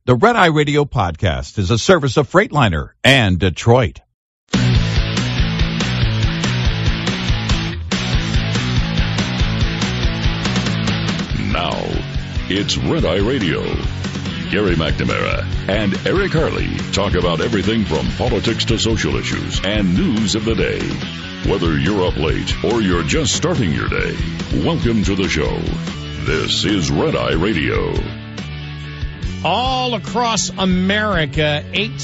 The Red Eye Radio podcast is a service of Freightliner and Detroit. Now, it's Red Eye Radio. Gary McNamara and Eric Harley talk about everything from politics to social issues and news of the day. Whether you're up late or you're just starting your day, welcome to the show. This is Red Eye Radio. All across America,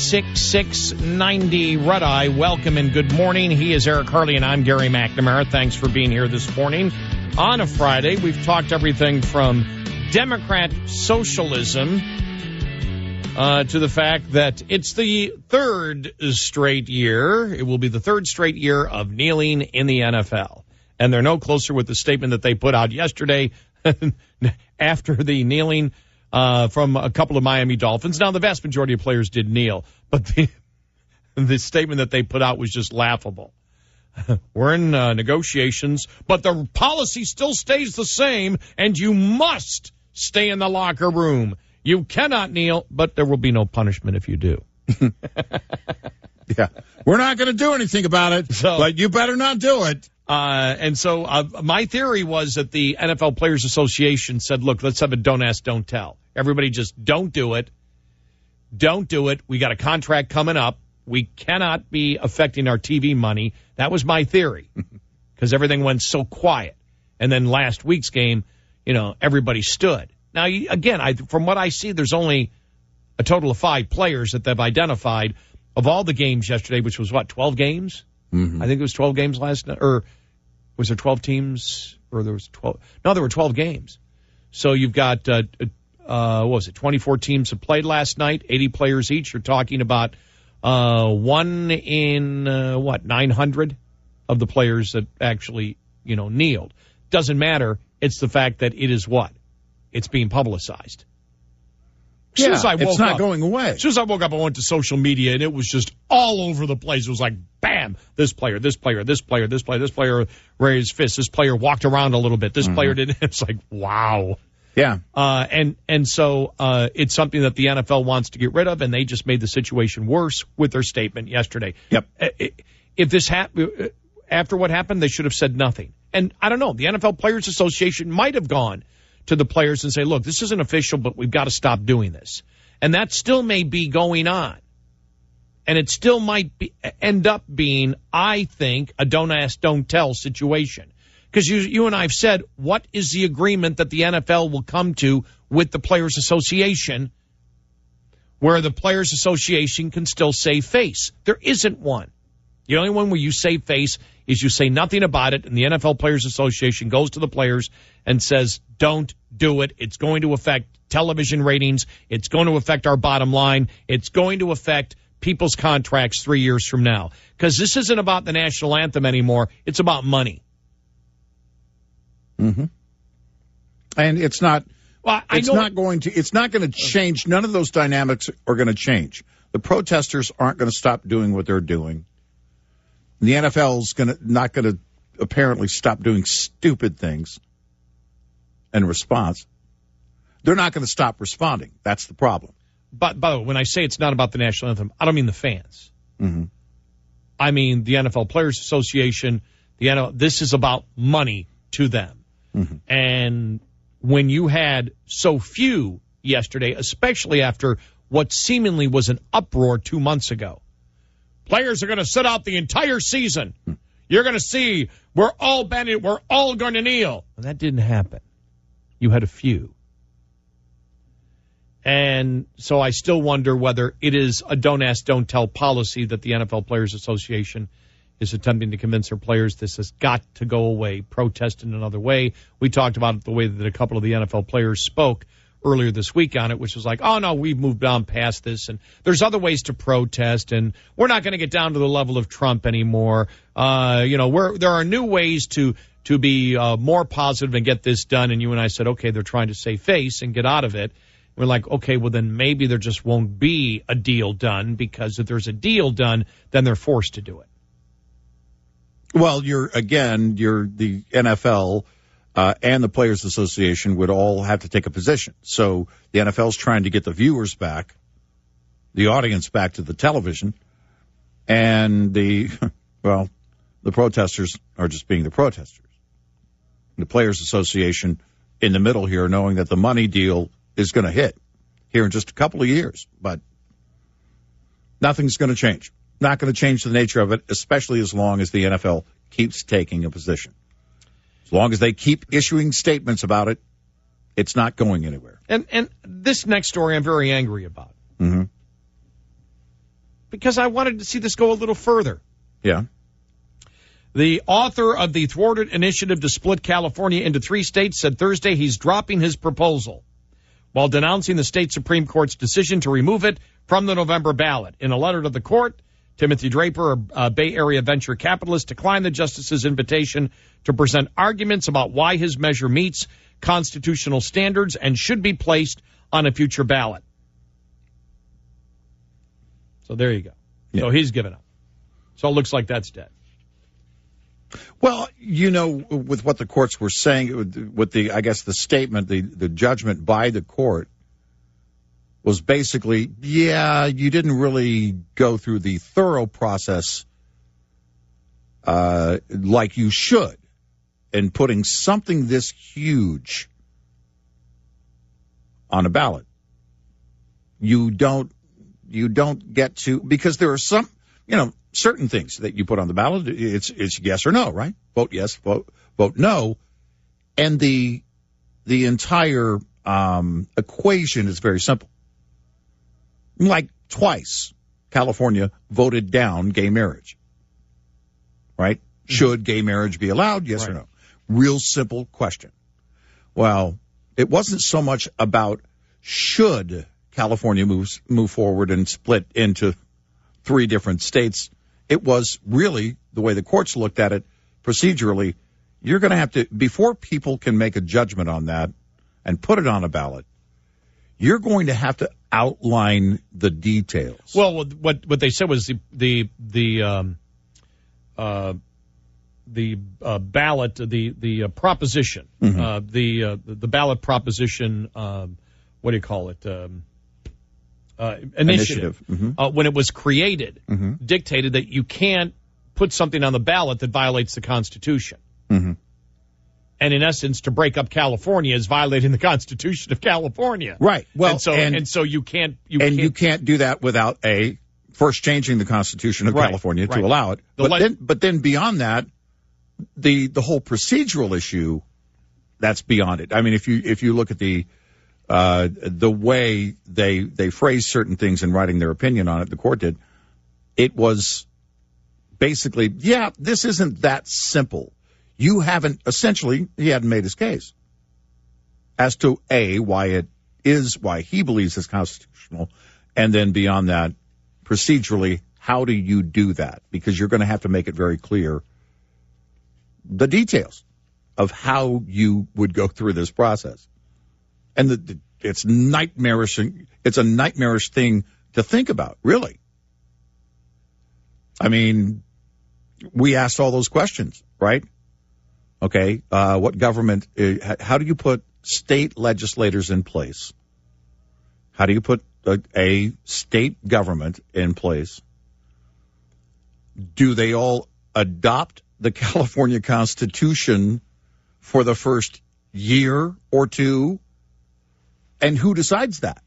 866-90 Red Eye. Welcome and good morning. He is Eric Harley and I'm Gary McNamara. Thanks for being here this morning. On a Friday, we've talked everything from Democrat socialism to the fact that it's the third straight year. It will be the third straight year of kneeling in the NFL. And they're no closer with the statement that they put out yesterday after the kneeling from a couple of Miami Dolphins. Now, the vast majority of players did kneel, but the statement that they put out was just laughable. We're in negotiations, but the policy still stays the same, and you must stay in the locker room. You cannot kneel, but there will be no punishment if you do. Yeah, we're not going to do anything about it, but you better not do it. And so my theory was that the NFL Players Association said, look, let's have a don't ask, don't tell. Everybody just don't do it. Don't do it. We got a contract coming up. We cannot be affecting our TV money. That was my theory because everything went so quiet. And then last week's game, everybody stood. Now, again, from what I see, there's only a total of 5 players that they've identified of all the games yesterday, which was, 12 games? Mm-hmm. I think it was 12 games last night. Or was there 12 teams? Or there was 12? No, there were 12 games. So you've got, 24 teams that played last night, 80 players each. You're talking about one in, 900 of the players that actually, kneeled. Doesn't matter. It's the fact that it is what? It's being publicized. It's not going away. As soon as I woke up, I went to social media, and it was just all over the place. It was like, bam, this player raised his fist. This player walked around a little bit. This player didn't. It's like, wow. Yeah. So it's something that the NFL wants to get rid of, and they just made the situation worse with their statement yesterday. Yep. If this happened, after what happened, they should have said nothing. And I don't know, the NFL Players Association might have gone to the players and say, look, this isn't official, but we've got to stop doing this. And that still may be going on. And it still might end up being, I think, a don't ask, don't tell situation. Because you and I have said, what is the agreement that the NFL will come to with the Players Association where the Players Association can still save face? There isn't one. The only one where you save face is you say nothing about it, and the NFL Players Association goes to the players and says, don't do it. It's going to affect television ratings. It's going to affect our bottom line. It's going to affect people's contracts 3 years from now. Because this isn't about the national anthem anymore. It's about money. Mm-hmm. And it's not. Well, it's not going to change. None of those dynamics are going to change. The protesters aren't going to stop doing what they're doing. The NFL's not going to apparently stop doing stupid things in response. They're not going to stop responding. That's the problem. But by the way, when I say it's not about the national anthem, I don't mean the fans. Mm-hmm. I mean the NFL Players Association. This is about money to them. Mm-hmm. And when you had so few yesterday, especially after what seemingly was an uproar 2 months ago, players are going to sit out the entire season. You're going to see we're all bending, we're all going to kneel. And that didn't happen. You had a few. And so I still wonder whether it is a don't ask, don't tell policy that the NFL Players Association is attempting to convince their players this has got to go away, protest in another way. We talked about it the way that a couple of the NFL players spoke earlier this week on it, which was like, oh, no, we've moved on past this, and there's other ways to protest, and we're not going to get down to the level of Trump anymore. There are new ways to be more positive and get this done, and you and I said, okay, they're trying to save face and get out of it. We're like, okay, well, then maybe there just won't be a deal done, because if there's a deal done, then they're forced to do it. Well, you're the NFL and the Players Association would all have to take a position. So the NFL's trying to get the viewers back, the audience back to the television, and the protesters are just being the protesters. The Players Association in the middle here, knowing that the money deal is going to hit here in just a couple of years, but nothing's going to change. Not going to change the nature of it, especially as long as the NFL keeps taking a position. As long as they keep issuing statements about it, it's not going anywhere. And this next story I'm very angry about. Mm-hmm. Because I wanted to see this go a little further. Yeah. The author of the thwarted initiative to split California into 3 states said Thursday he's dropping his proposal while denouncing the state Supreme Court's decision to remove it from the November ballot. In a letter to the court, Timothy Draper, a Bay Area venture capitalist, declined the justice's invitation to present arguments about why his measure meets constitutional standards and should be placed on a future ballot. So there you go. Yeah. So he's given up. So it looks like that's dead. Well, with what the courts were saying, with the statement, the judgment by the court was basically, you didn't really go through the thorough process like you should in putting something this huge on a ballot. You don't get to, because there are some, certain things that you put on the ballot. It's yes or no, right? Vote yes, vote no. And the entire equation is very simple. Like twice, California voted down gay marriage, right? Mm-hmm. Should gay marriage be allowed? Yes or no? Real simple question. Well, it wasn't so much about should California move forward and split into 3 different states. It was really the way the courts looked at it procedurally. You're going to have to, before people can make a judgment on that and put it on a ballot, you're going to have to outline the details. Well, what they said was the ballot, the proposition, mm-hmm. The ballot proposition. What do you call it? Initiative. Mm-hmm. When it was created, mm-hmm. dictated that you can't put something on the ballot that violates the Constitution. Mm-hmm. And in essence, to break up California is violating the Constitution of California. Right. Well, and so you can't do that without first changing the Constitution of California to allow it. But then beyond that, the whole procedural issue, that's beyond it. I mean, if you look at the way they phrased certain things in writing their opinion on it, the court did, it was basically, this isn't that simple. He hadn't made his case as to why he believes it's constitutional, and then beyond that, procedurally, how do you do that? Because you're going to have to make it very clear the details of how you would go through this process. And it's nightmarish. It's a nightmarish thing to think about, really. I mean, we asked all those questions, right? Okay, what government, how do you put state legislators in place? How do you put a state government in place? Do they all adopt the California Constitution for the first year or two? And who decides that?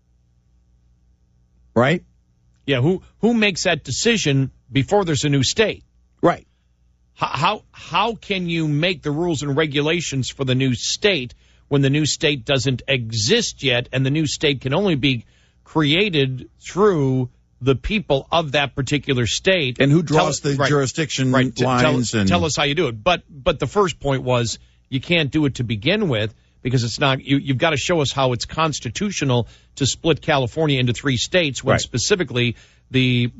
Right? Yeah, who makes that decision before there's a new state? Right. How can you make the rules and regulations for the new state when the new state doesn't exist yet, and the new state can only be created through the people of that particular state? And who draws the jurisdiction lines? Tell us how you do it. But the first point was you can't do it to begin with because it's not. You've got to show us how it's constitutional to split California into 3 states when specifically the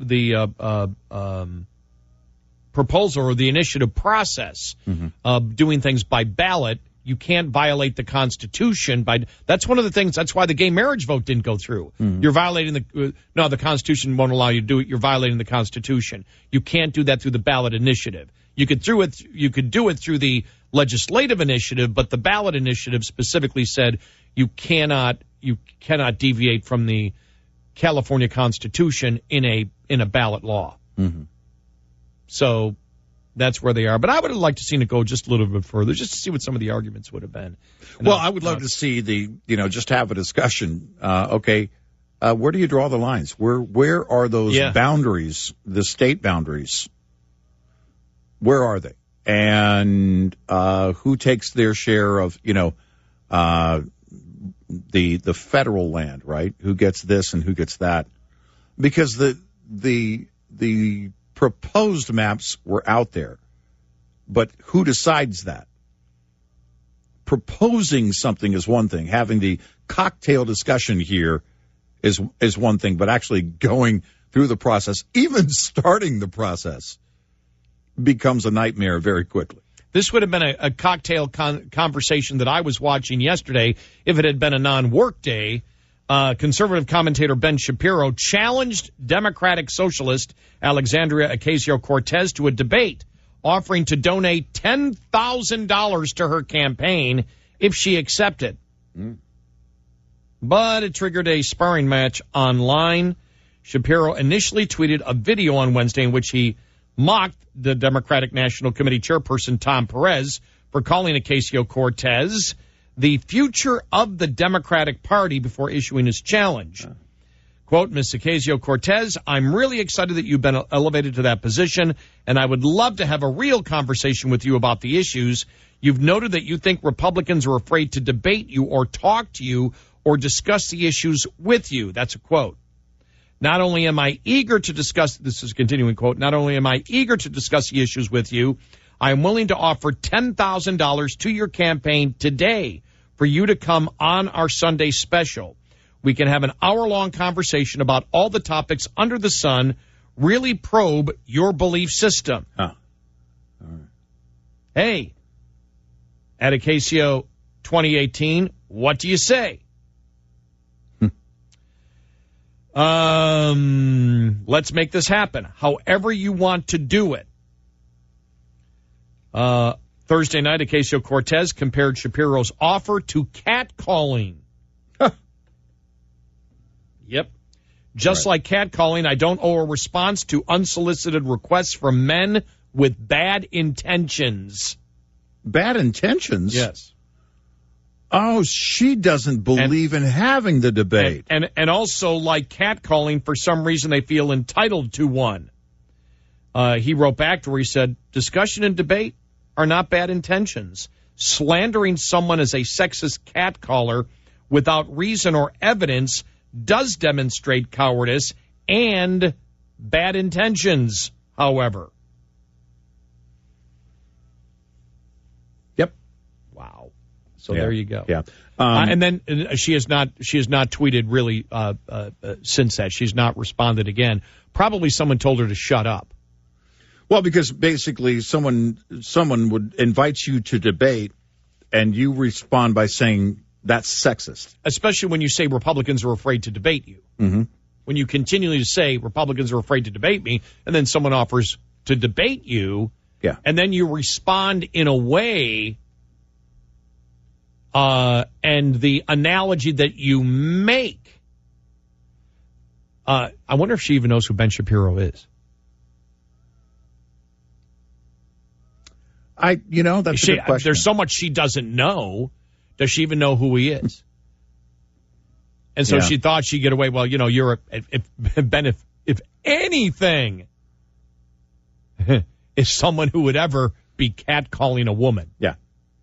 proposal or the initiative process of doing things by ballot, you can't violate the Constitution that's one of the things. That's why the gay marriage vote didn't go through. You're violating the Constitution won't allow you to do it. You're violating the Constitution. You can't do that through the ballot initiative. You could do it through the legislative initiative, but the ballot initiative specifically said you cannot deviate from the California Constitution in a ballot law. Mm-hmm. So that's where they are. But I would have liked to seen it go just a little bit further, just to see what some of the arguments would have been. Well, I would love to see just have a discussion. Where do you draw the lines? Where are those boundaries, the state boundaries? Where are they? And who takes their share of, the federal land, right? Who gets this and who gets that? Because the proposed maps were out there, but who decides that? Proposing something is one thing. Having the cocktail discussion here is one thing, but actually going through the process, even starting the process, becomes a nightmare very quickly. This would have been a cocktail conversation that I was watching yesterday if it had been a non-work day. Conservative commentator Ben Shapiro challenged Democratic Socialist Alexandria Ocasio-Cortez to a debate, offering to donate $10,000 to her campaign if she accepted. But it triggered a sparring match online. Shapiro initially tweeted a video on Wednesday in which he mocked the Democratic National Committee chairperson Tom Perez for calling Ocasio-Cortez the future of the Democratic Party before issuing his challenge. Quote, Ms. Ocasio-Cortez, I'm really excited that you've been elevated to that position, and I would love to have a real conversation with you about the issues. You've noted that you think Republicans are afraid to debate you or talk to you or discuss the issues with you. That's a quote. Not only am I eager to discuss, this is a continuing quote, not only am I eager to discuss the issues with you, I am willing to offer $10,000 to your campaign today for you to come on our Sunday special. We can have an hour-long conversation about all the topics under the sun, really probe your belief system. All right. Hey, at Ocasio 2018, what do you say? Let's make this happen. However you want to do it. Thursday night, Ocasio-Cortez compared Shapiro's offer to catcalling. Yep. Just like catcalling, I don't owe a response to unsolicited requests from men with bad intentions. Bad intentions? Yes. Oh, she doesn't believe in having the debate. And also, like catcalling, for some reason they feel entitled to one. He wrote back to her, he said, discussion and debate are not bad intentions. Slandering someone as a sexist catcaller without reason or evidence does demonstrate cowardice and bad intentions, however. Yep. Wow. So there you go. Yeah. And then she has not tweeted really since that. She's not responded again. Probably someone told her to shut up. Well, because basically someone would invite you to debate and you respond by saying that's sexist. Especially when you say Republicans are afraid to debate you. Mm-hmm. When you continually say Republicans are afraid to debate me, and then someone offers to debate you, and then you respond in a way, and the analogy that you make, I wonder if she even knows who Ben Shapiro is. That's a good question. There's so much she doesn't know. Does she even know who he is? And so she thought she'd get away. Well, you're if anything, is someone who would ever be catcalling a woman. Yeah.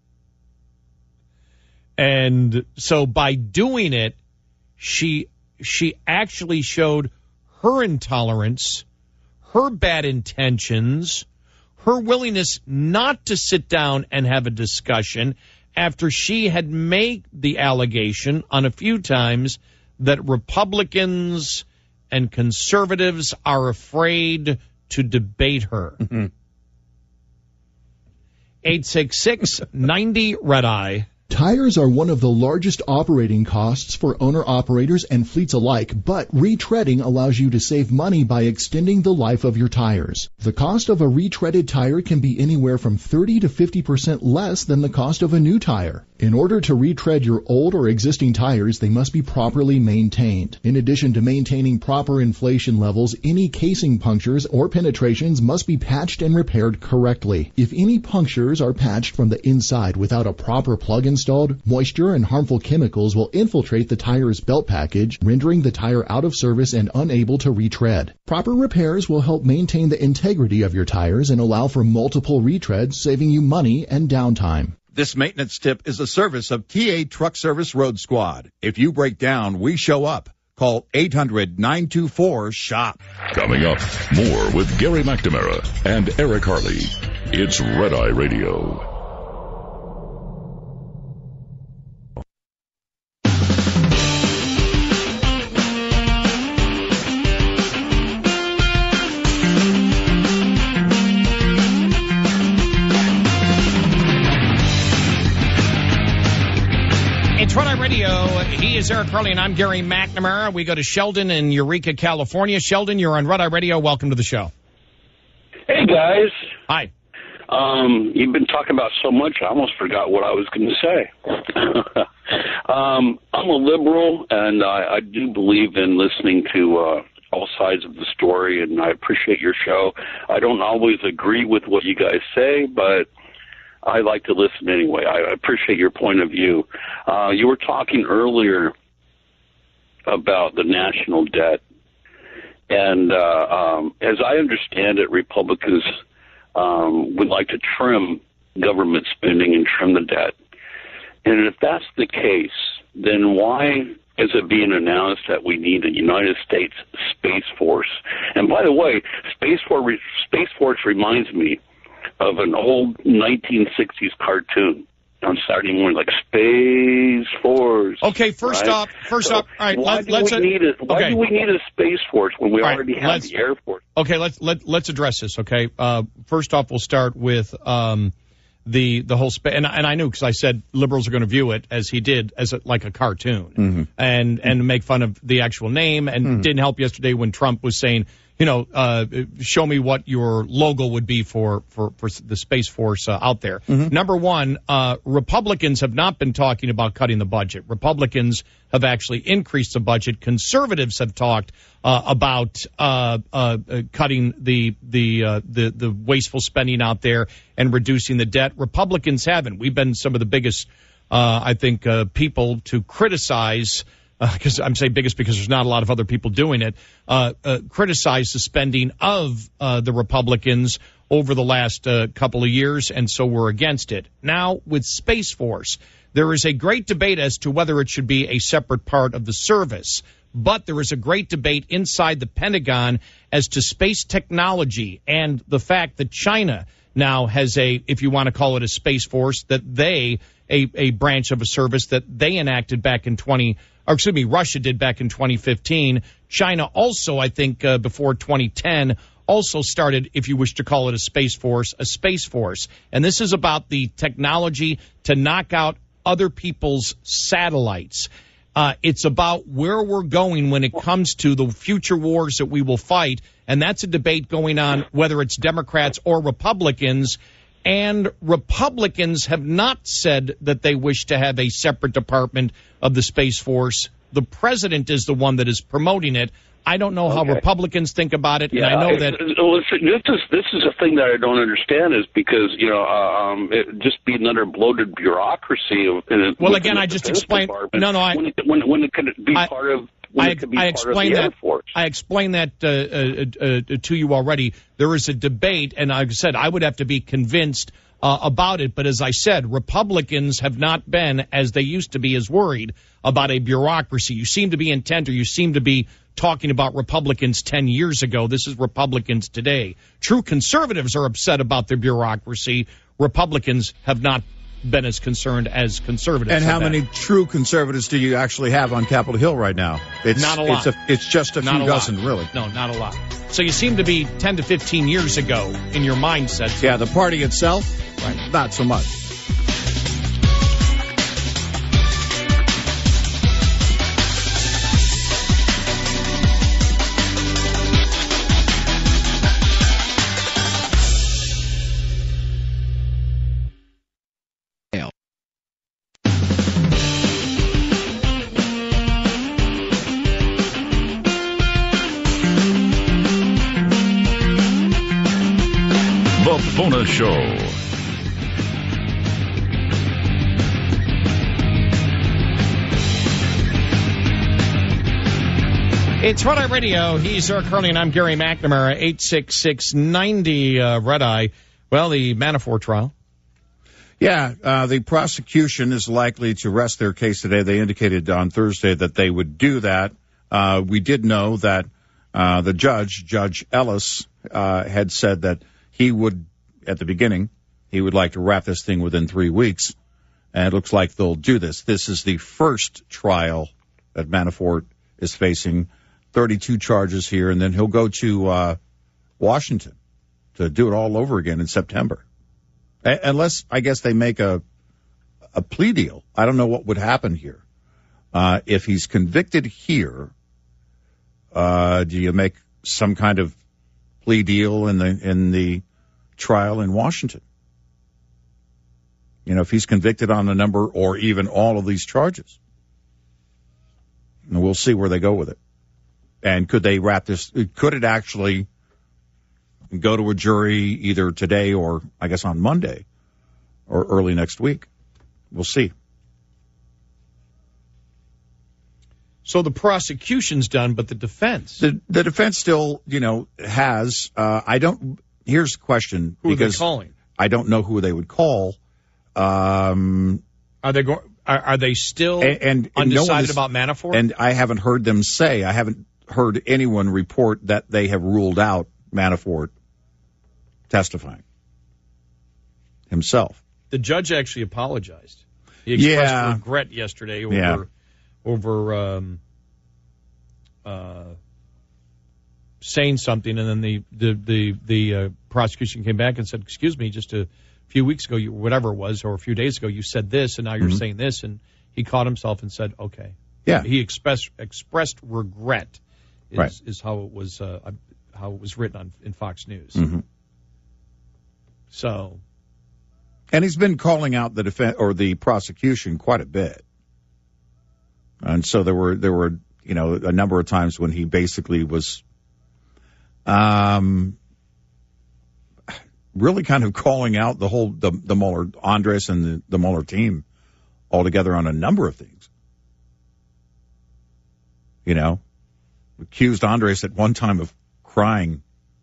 And so by doing it, she actually showed her intolerance, her bad intentions, her willingness not to sit down and have a discussion after she had made the allegation on a few times that Republicans and conservatives are afraid to debate her. 866-90-RED-EYE. Tires are one of the largest operating costs for owner-operators and fleets alike, but retreading allows you to save money by extending the life of your tires. The cost of a retreaded tire can be anywhere from 30 to 50% less than the cost of a new tire. In order to retread your old or existing tires, they must be properly maintained. In addition to maintaining proper inflation levels, any casing punctures or penetrations must be patched and repaired correctly. If any punctures are patched from the inside without a proper plug installed, moisture and harmful chemicals will infiltrate the tire's belt package, rendering the tire out of service and unable to retread. Proper repairs will help maintain the integrity of your tires and allow for multiple retreads, saving you money and downtime. This maintenance tip is a service of TA Truck Service Road Squad. If you break down, we show up. Call 800-924-SHOP. Coming up, more with Gary McNamara and Eric Harley. It's Red Eye Radio. It's Red Eye Radio. He is Eric Harley, and I'm Gary McNamara. We go to Sheldon in Eureka, California. Sheldon, you're on Red Eye Radio. Welcome to the show. Hey, guys. Hi. You've been talking about so much, I almost forgot what I was going to say. I'm a liberal, and I do believe in listening to all sides of the story, and I appreciate your show. I don't always agree with what you guys say, but I like to listen anyway. I appreciate your point of view. You were talking earlier about the national debt. And as I understand it, Republicans would like to trim government spending and trim the debt. And if that's the case, then why is it being announced that we need a United States Space Force? And by the way, Space Force reminds me of an old 1960s cartoon on Saturday morning, like Space Force. Okay, first off, all right, why do we need a Space Force when we already have the Air Force? Okay, let's address this. Okay, first off, we'll start with the whole and I knew, because I said liberals are going to view it as he did, as like a cartoon, and make fun of the actual name, and didn't help yesterday when Trump was saying, show me what your logo would be for the Space Force out there. Number one, Republicans have not been talking about cutting the budget. Republicans have actually increased the budget. Conservatives have talked about cutting the wasteful spending out there and reducing the debt. Republicans haven't. We've been some of the biggest, people to criticize. Because I'm saying biggest because there's not a lot of other people doing it, criticize the spending of the Republicans over the last couple of years, and so we're against it. Now, with Space Force, there is a great debate as to whether it should be a separate part of the service, but there is a great debate inside the Pentagon as to space technology and the fact that China now has if you want to call it a Space Force, that a branch of a service that they enacted back in Russia did back in 2015. China also, I think, before 2010, also started, if you wish to call it a Space Force. And this is about the technology to knock out other people's satellites. It's about where we're going when it comes to the future wars that we will fight. And that's a debate going on, whether it's Democrats or Republicans. And Republicans have not said that they wish to have a separate department of the Space Force. The president is the one that is promoting it. I don't know how Republicans think about it, and I know that. This is a thing that I don't understand, is because it just be another bloated bureaucracy. Well, again, I just explained. When it could be part of. I explained that to you already. There is a debate, and like I said, I would have to be convinced about it. But as I said, Republicans have not been, as they used to be, as worried about a bureaucracy. You seem to be intent, or you seem to be talking about Republicans 10 years ago. This is Republicans today. True conservatives are upset about their bureaucracy. Republicans have not been as concerned as conservatives. And how many true conservatives do you actually have on Capitol Hill right now? It's not a lot. It's just a few dozen, really. No, not a lot. So you seem to be 10 to 15 years ago in your mindset. Yeah, the party itself, right, not so much. Pavona Show. It's Red Eye Radio. He's Eric Hurley, and I'm Gary McNamara. 866-90 Red Eye. Well, the Manafort trial. Yeah, the prosecution is likely to rest their case today. They indicated on Thursday that they would do that. We did know that the Judge Ellis, had said that he would, at the beginning, he would like to wrap this thing within 3 weeks. And it looks like they'll do this. This is the first trial that Manafort is facing. 32 charges here, and then he'll go to Washington to do it all over again in September. Unless, I guess, they make a plea deal. I don't know what would happen here. If he's convicted here, do you make some kind of plea deal in the trial in Washington? You know, if he's convicted on a number or even all of these charges. And we'll see where they go with it. And could they wrap this? Could it actually go to a jury either today or, I guess, on Monday or early next week? We'll see. So the prosecution's done, but the defense? The defense still, has. Here's the question. Who are they calling? I don't know who they would call. Are they still undecided about Manafort? And I haven't heard them say. I haven't heard anyone report that they have ruled out Manafort testifying himself. The judge actually apologized. He expressed regret yesterday over saying something, and then the prosecution came back and said, "Excuse me, just a few weeks ago, whatever it was, or a few days ago, you said this, and now you're saying this." And he caught himself and said, "Okay." Yeah. He expressed regret. Right. Is how it was written in Fox News. Mm-hmm. So, and he's been calling out the defense or the prosecution quite a bit, and so there were a number of times when he basically was really kind of calling out the Mueller, Andres and the Mueller team altogether on a number of things. Accused Andres at one time of crying,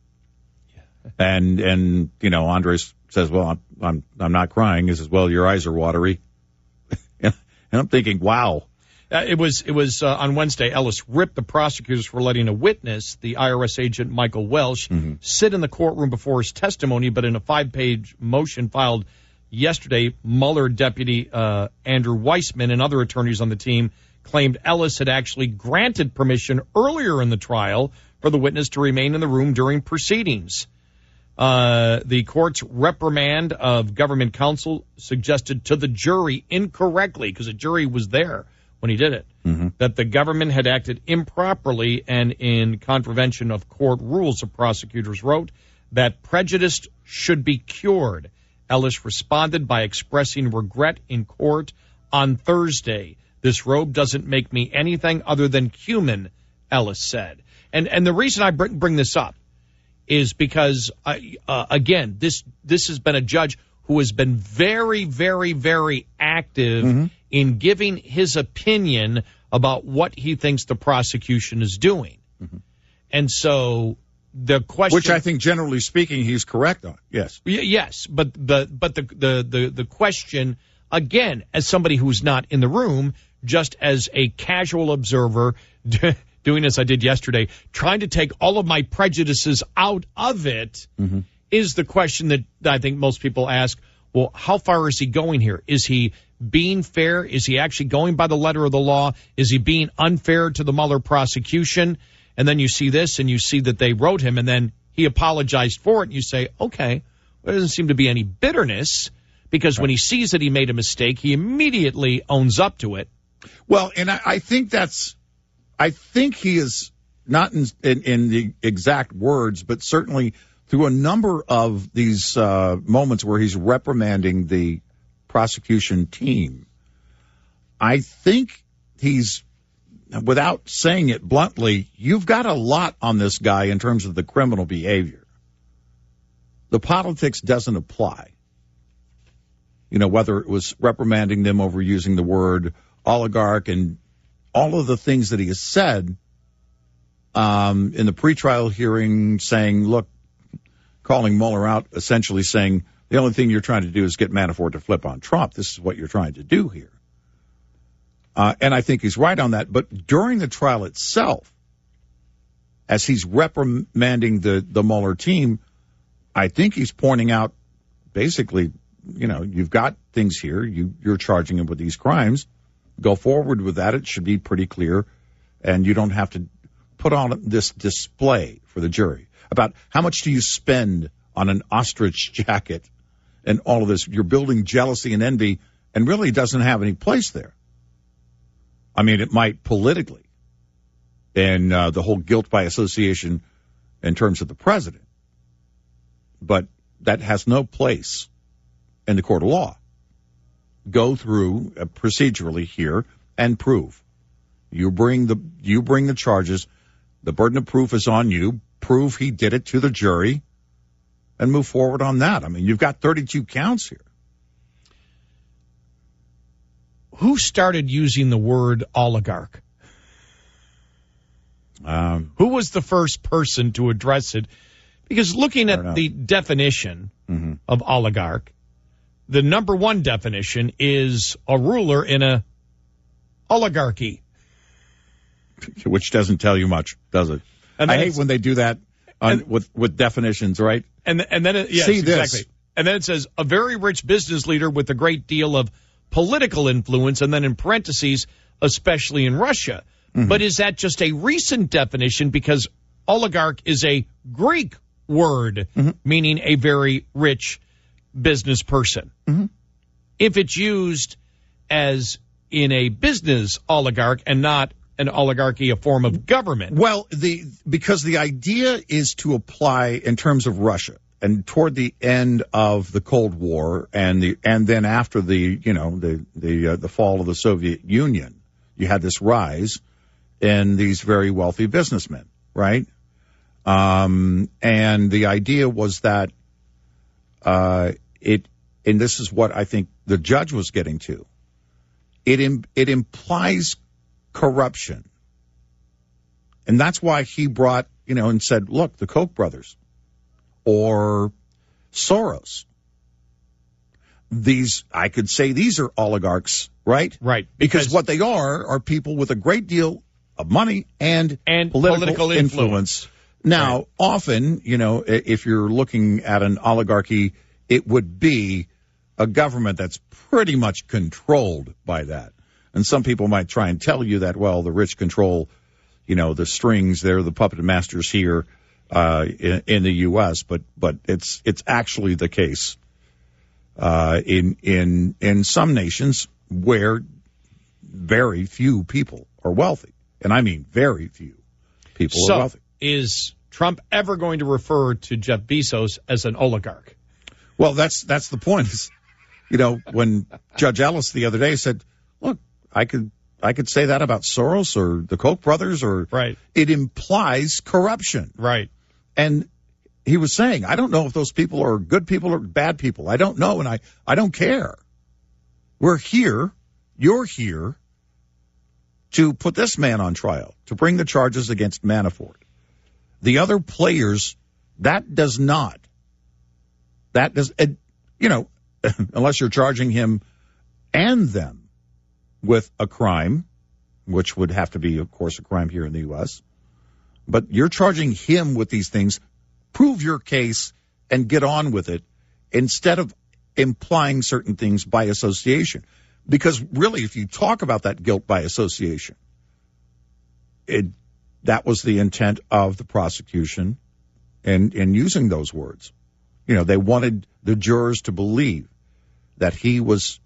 and Andres says, "Well, I'm not crying." He says, "Well, your eyes are watery," and I'm thinking, wow. It was on Wednesday. Ellis ripped the prosecutors for letting a witness, the IRS agent Michael Welsh, sit in the courtroom before his testimony. But in a 5-page motion filed yesterday, Mueller deputy Andrew Weissman and other attorneys on the team claimed Ellis had actually granted permission earlier in the trial for the witness to remain in the room during proceedings. The court's reprimand of government counsel suggested to the jury incorrectly, because the jury was there when he did it, that the government had acted improperly and in contravention of court rules. The prosecutors wrote that prejudice should be cured. Ellis responded by expressing regret in court on Thursday. "This robe doesn't make me anything other than human," Ellis said. And the reason I bring this up is because, again, this has been a judge who has been very, very, very active in giving his opinion about what he thinks the prosecution is doing. And so the question, which I think, generally speaking, he's correct on. Yes. Yes, but the question, again, as somebody who's not in the room, just as a casual observer, doing as I did yesterday, trying to take all of my prejudices out of it, is the question that I think most people ask. Well, how far is he going here? Is he being fair? Is he actually going by the letter of the law? Is he being unfair to the Mueller prosecution? And then you see this, and you see that they wrote him, and then he apologized for it, and you say, okay, there doesn't seem to be any bitterness, because when he sees that he made a mistake, he immediately owns up to it. Well, and I think he is not in the exact words, but certainly through a number of these moments where he's reprimanding the prosecution team, I think he's, without saying it bluntly, you've got a lot on this guy in terms of the criminal behavior. the politics doesn't apply. You know, whether it was reprimanding them over using the word oligarch and all of the things that he has said in the pretrial hearing, saying, look, calling Mueller out, essentially saying the only thing you're trying to do is get Manafort to flip on Trump. This is what you're trying to do here. And I think he's right on that. But during the trial itself, as he's reprimanding the Mueller team, I think he's pointing out basically, you know, you've got things here. You're charging him with these crimes. Go forward with that. It should be pretty clear. And you don't have to put on this display for the jury about how much do you spend on an ostrich jacket and all of this. You're building jealousy and envy and really doesn't have any place there. I mean, it might politically. And the whole guilt by association in terms of the president. But that has no place in the court of law. Go through procedurally here and prove. You bring the charges. The burden of proof is on you. Prove he did it to the jury and move forward on that. I mean, you've got 32 counts here. Who started using the word oligarch? Who was the first person to address it? Because looking at the definition of oligarch, the number one definition is a ruler in a oligarchy. Which doesn't tell you much, does it? And I hate when they do that with definitions, right? And then yes, See exactly. this. And then it says a very rich business leader with a great deal of political influence, and then in parentheses, especially in Russia. But is that just a recent definition? Because oligarch is a Greek word meaning a very rich business person. If it's used as in a business oligarch and not an oligarchy, a form of government. Well, because the idea is to apply in terms of Russia and toward the end of the Cold War and then after the fall of the Soviet Union, you had this rise in these very wealthy businessmen, right? And the idea was that and this is what I think the judge was getting to. It implies corruption. And that's why he brought, and said, look, the Koch brothers or Soros. I could say these are oligarchs, right? Right. Because what they are people with a great deal of money and political influence. Now, often, if you're looking at an oligarchy, it would be a government that's pretty much controlled by that. And some people might try and tell you that, well, the rich control, the strings, they're the puppet masters here in the U.S., but it's actually the case in some nations where very few people are wealthy. And I mean very few people are wealthy. Is Trump ever going to refer to Jeff Bezos as an oligarch? Well, that's the point. When Judge Ellis the other day said, look, I could say that about Soros or the Koch brothers, or right. It implies corruption. Right. And he was saying, I don't know if those people are good people or bad people. I don't know, and I don't care. We're here. You're here to put this man on trial, to bring the charges against Manafort. The other players, unless you're charging him and them with a crime, which would have to be, of course, a crime here in the U.S., but you're charging him with these things. Prove your case and get on with it instead of implying certain things by association. Because really, if you talk about that guilt by association, that was the intent of the prosecution in using those words. They wanted the jurors to believe that he was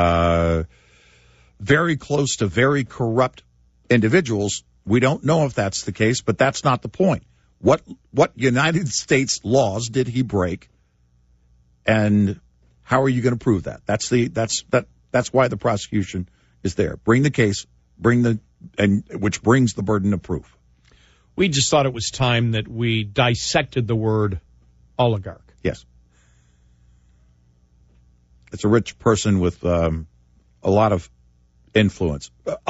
very close to very corrupt individuals. We don't know if that's the case, but that's not the point. What United States laws did he break, and how are you going to prove that? That's why the prosecution is there. Bring the case, which brings the burden of proof. We just thought it was time that we dissected the word oligarch. Yes. It's a rich person with a lot of influence.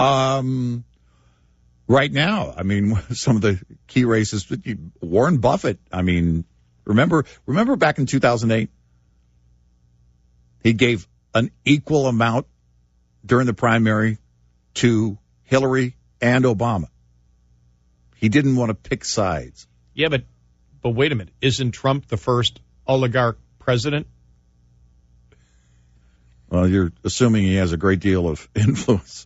Right now, I mean, some of the key races, Warren Buffett, I mean, remember back in 2008? He gave an equal amount during the primary to Hillary and Obama. He didn't want to pick sides. Yeah, but wait a minute. Isn't Trump the first oligarch president? Well, you're assuming he has a great deal of influence.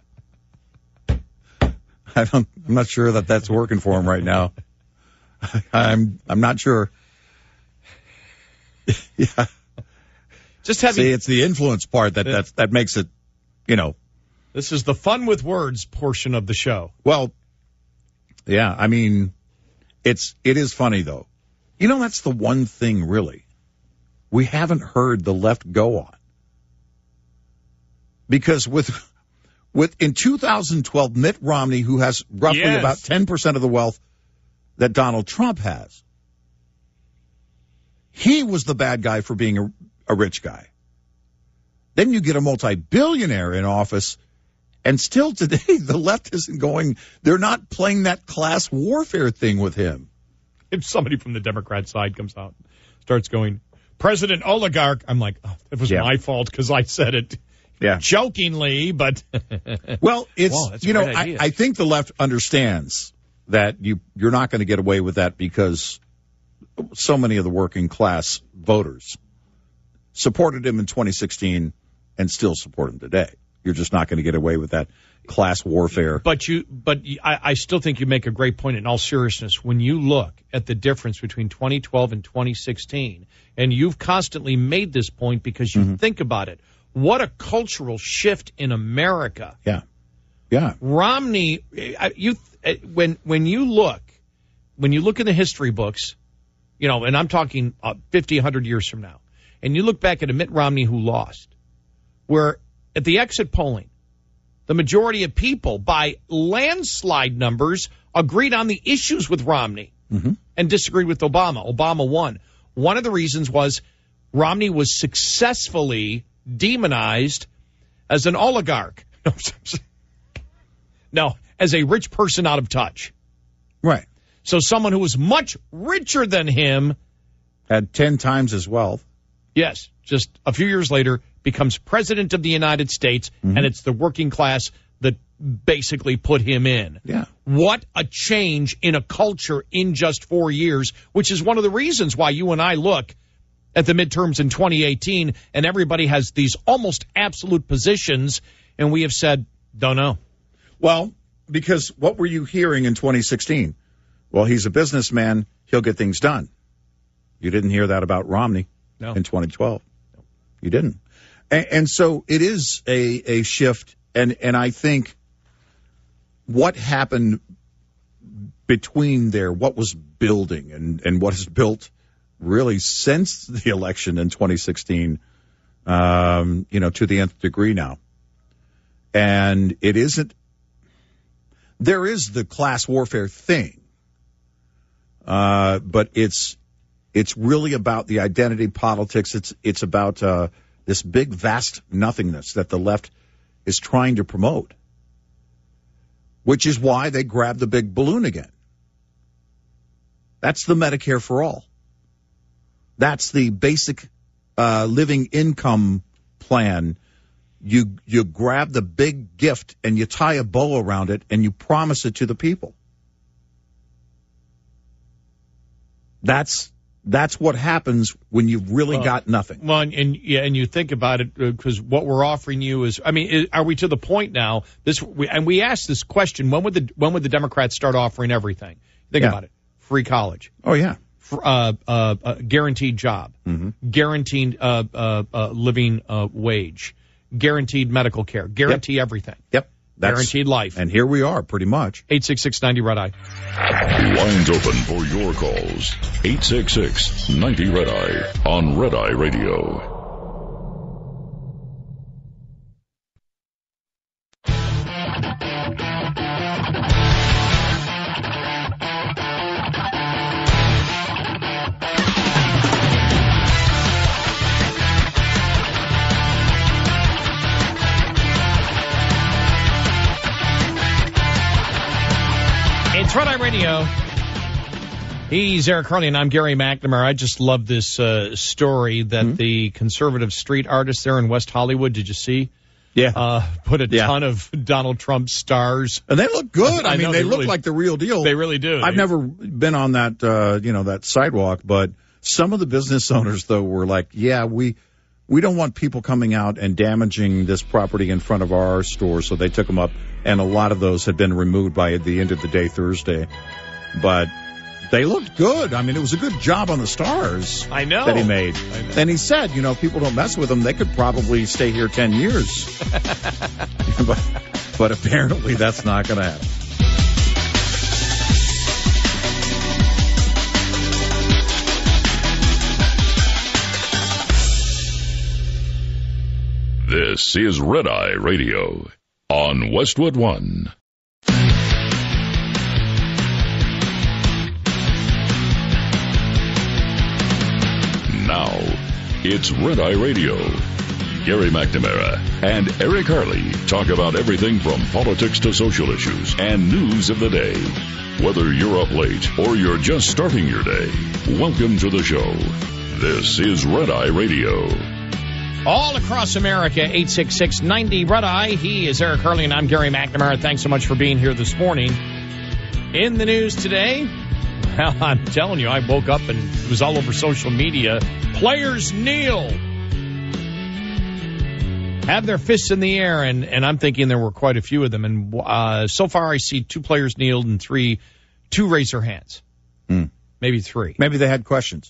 I'm not sure that that's working for him right now. I'm not sure. Yeah. See, it's the influence part that makes it, This is the fun with words portion of the show. Well, yeah, I mean, it is funny though. That's the one thing really we haven't heard the left go on. Because with in 2012, Mitt Romney, who has roughly about 10% of the wealth that Donald Trump has, he was the bad guy for being a rich guy. Then you get a multi-billionaire in office, and still today the left isn't going, they're not playing that class warfare thing with him. If somebody from the Democrat side comes out, starts going, President Oligarch, I'm like, oh, it was my fault because I said it jokingly, but. Well, it's, I think the left understands that you're not going to get away with that because so many of the working class voters supported him in 2016 and still support him today. You're just not going to get away with that class warfare. But I still think you make a great point in all seriousness. When you look at the difference between 2012 and 2016, and you've constantly made this point because you think about it, what a cultural shift in America. Yeah. Yeah. Romney, when you look in the history books, and I'm talking 50, 100 years from now, and you look back at a Mitt Romney who lost, where at the exit polling, the majority of people by landslide numbers agreed on the issues with Romney and disagreed with Obama. Obama won. One of the reasons was Romney was successfully demonized as an oligarch. No, as a rich person out of touch. Right. So someone who was much richer than him. Had 10 times his wealth. Yes. Just a few years later, becomes president of the United States, and it's the working class that basically put him in. Yeah. What a change in a culture in just 4 years, which is one of the reasons why you and I look at the midterms in 2018, and everybody has these almost absolute positions, and we have said, don't know. Well, because what were you hearing in 2016? Well, he's a businessman. He'll get things done. You didn't hear that about Romney in 2012. You didn't. And so it is a shift. And I think what happened between there, what was building and what has built really since the election in 2016, to the nth degree now. And it isn't, there is the class warfare thing, but it's really about the identity politics. It's about this big, vast nothingness that the left is trying to promote, which is why they grabbed the big balloon again. That's the Medicare for all. That's the basic living income plan. You grab the big gift and you tie a bow around it and you promise it to the people. That's what happens when you've really got nothing. Well, and you think about it, because what we're offering you is, are we to the point now? We asked this question: when would the Democrats start offering everything? Think about it: free college. Oh yeah. Guaranteed job, guaranteed living wage, guaranteed medical care, guarantee everything. Yep. Guaranteed life. And here we are, pretty much. 866-90-RED-EYE. Lines open for your calls. 866-90-RED-EYE on Red Eye Radio. Radio. He's Eric Harley, and I'm Gary McNamara. I just love this story that the conservative street artist there in West Hollywood, did you see? Yeah. Put a ton of Donald Trump stars. And they look good. I mean, they look really, like the real deal. They really do. I've never been on that, that sidewalk, but some of the business owners, though, were like, yeah, we don't want people coming out and damaging this property in front of our store, so they took them up, and a lot of those had been removed by the end of the day Thursday. But they looked good. I mean, it was a good job on the stars. I know. That he made. And he said, if people don't mess with them, they could probably stay here 10 years. but apparently that's not going to happen. This is Red Eye Radio on Westwood One. Now, it's Red Eye Radio. Gary McNamara and Eric Harley talk about everything from politics to social issues and news of the day. Whether you're up late or you're just starting your day, welcome to the show. This is Red Eye Radio. All across America, 866-90-RED-EYE. He is Eric Harley, and I'm Gary McNamara. Thanks so much for being here this morning. In the news today, well, I'm telling you, I woke up and it was all over social media. Players kneel. Have their fists in the air, and I'm thinking there were quite a few of them. And so far I see 2 players kneeled and 2 raise their hands. Maybe 3. Maybe they had questions.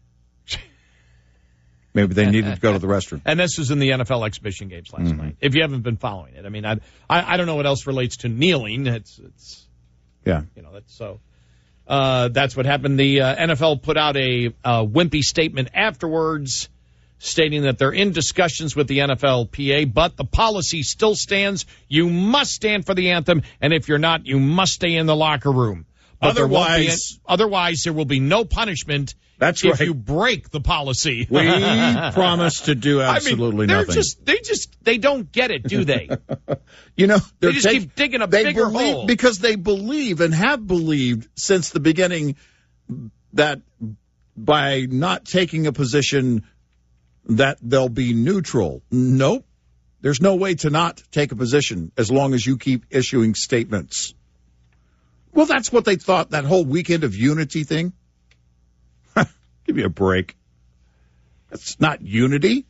Maybe they needed to go to the restroom. And this was in the NFL exhibition games last night. If you haven't been following it, I mean, I don't know what else relates to kneeling. It's that's so. That's what happened. The NFL put out a wimpy statement afterwards, stating that they're in discussions with the NFLPA, but the policy still stands. You must stand for the anthem, and if you're not, you must stay in the locker room. But otherwise, there will be no punishment. That's if right. you break the policy. We promise to do absolutely nothing. They don't get it, do they? They just keep digging a bigger hole. Because they believe and have believed since the beginning that by not taking a position that they'll be neutral. Nope. There's no way to not take a position as long as you keep issuing statements. Well, that's what they thought, that whole weekend of unity thing. Give me a break. That's not unity.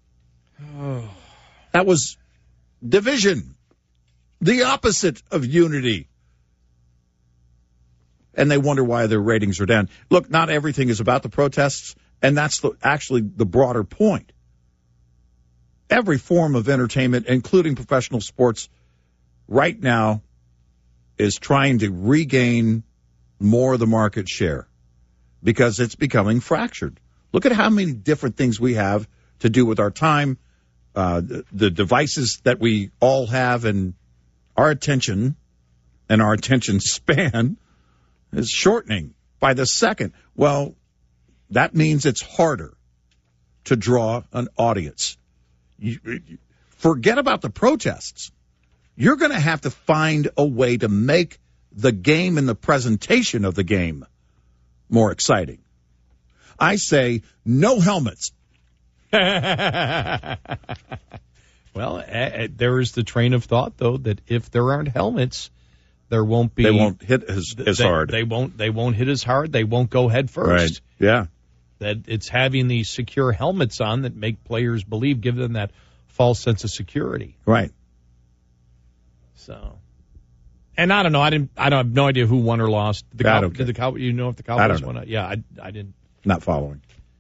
That was division. The opposite of unity. And they wonder why their ratings are down. Look, not everything is about the protests, and that's actually the broader point. Every form of entertainment, including professional sports, right now is trying to regain more of the market share because it's becoming fractured. Look at how many different things we have to do with our time, the devices that we all have, and our attention and our attention span is shortening by the second. Well, that means it's harder to draw an audience. Forget about the protests. You're going to have to find a way to make the game and the presentation of the game more exciting. I say no helmets. Well, there is the train of thought, though, that if there aren't helmets, there won't be. They won't hit as hard. They won't hit as hard. They won't go head first. Right. Yeah. That it's having these secure helmets on that make players believe, give them that false sense of security. Right. So, and I don't know. I don't have no idea who won or lost. Did the Cowboys if the Cowboys won? Yeah, I didn't. Not following.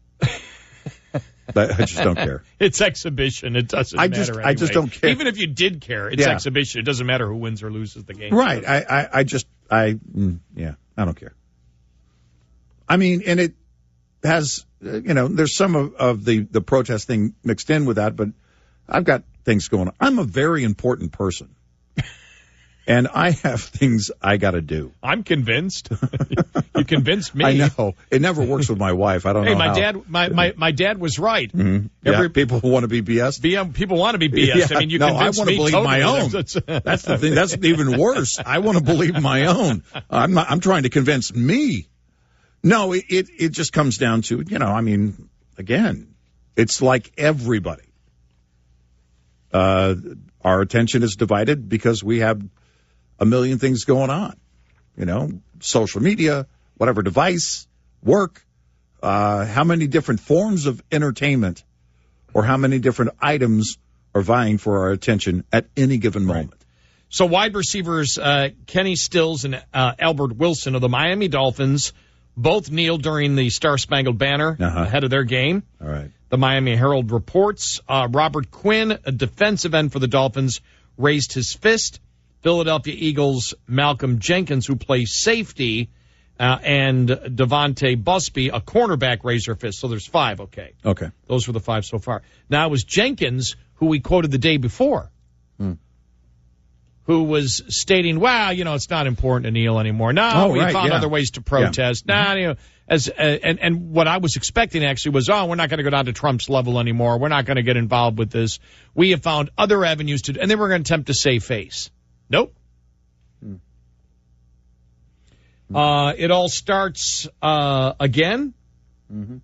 I just don't care. It's exhibition. It doesn't matter anyway. I just don't care. Even if you did care, it's exhibition. It doesn't matter who wins or loses the game. Right. I don't care. I mean, and it has, there's some of the protest thing mixed in with that, but I've got things going on. I'm a very important person. And I have things I got to do. I'm convinced. You convinced me. I know. It never works with my wife. I don't know my how. dad, my dad was right. Mm-hmm. Yeah, people want to be BS. People want to be BS. Yeah, I mean, you no, convinced I want to believe totally. my own. That's the thing. That's even worse. I want to believe my own. I'm trying to convince me. No, it just comes down to, I mean, again, it's like everybody. Our attention is divided because we have a million things going on, social media, whatever device, work, how many different forms of entertainment or how many different items are vying for our attention at any given moment. Right. So wide receivers Kenny Stills and Albert Wilson of the Miami Dolphins both kneeled during the Star-Spangled Banner ahead of their game. All right. The Miami Herald reports Robert Quinn, a defensive end for the Dolphins, raised his fist. Philadelphia Eagles Malcolm Jenkins, who plays safety, and Devontae Busby, a cornerback, raised their fist. So there's 5, okay. Okay. Those were the 5 so far. Now it was Jenkins, who we quoted the day before, who was stating, wow, it's not important to kneel anymore. No, we found other ways to protest. Yeah. And what I was expecting actually was, we're not going to go down to Trump's level anymore. We're not going to get involved with this. We have found other avenues to, and then we're going to attempt to save face. Nope. It all starts again. Mm-hmm.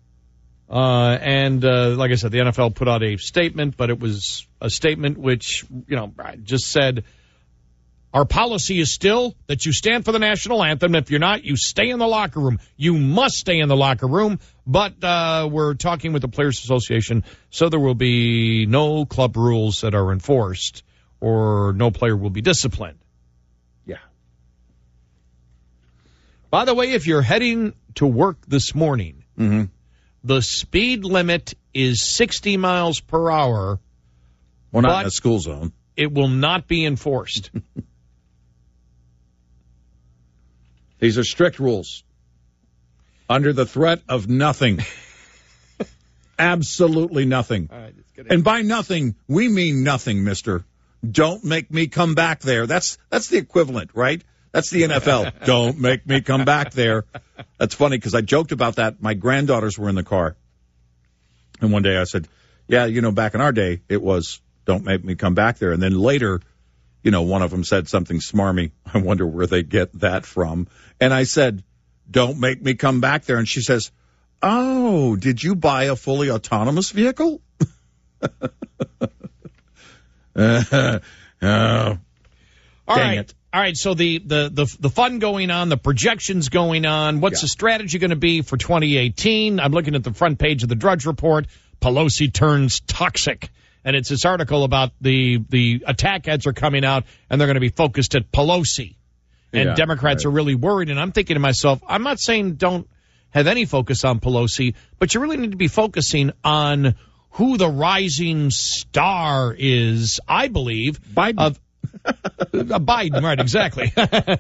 And like I said, the NFL put out a statement, but it was a statement which, just said, our policy is still that you stand for the national anthem. If you're not, you stay in the locker room. You must stay in the locker room. But we're talking with the Players Association, so there will be no club rules that are enforced or no player will be disciplined. Yeah. By the way, if you're heading to work this morning, the speed limit is 60 miles per hour. Well, not in a school zone. It will not be enforced. These are strict rules. Under the threat of nothing. Absolutely nothing. All right, and by nothing, we mean nothing, mister. Don't make me come back there. That's the equivalent, right? That's the NFL. Don't make me come back there. That's funny because I joked about that. My granddaughters were in the car. And one day I said, yeah, back in our day, it was don't make me come back there. And then later, one of them said something smarmy. I wonder where they get that from. And I said, don't make me come back there. And she says, oh, did you buy a fully autonomous vehicle? All Dang it. All right, so the fun going on, the projections going on, what's the strategy going to be for 2018? I'm looking at the front page of the Drudge Report. Pelosi turns toxic. And it's this article about the attack ads are coming out, and they're going to be focused at Pelosi. And Democrats are really worried. And I'm thinking to myself, I'm not saying don't have any focus on Pelosi, but you really need to be focusing on who the rising star is, I believe. Biden. Biden, right, exactly.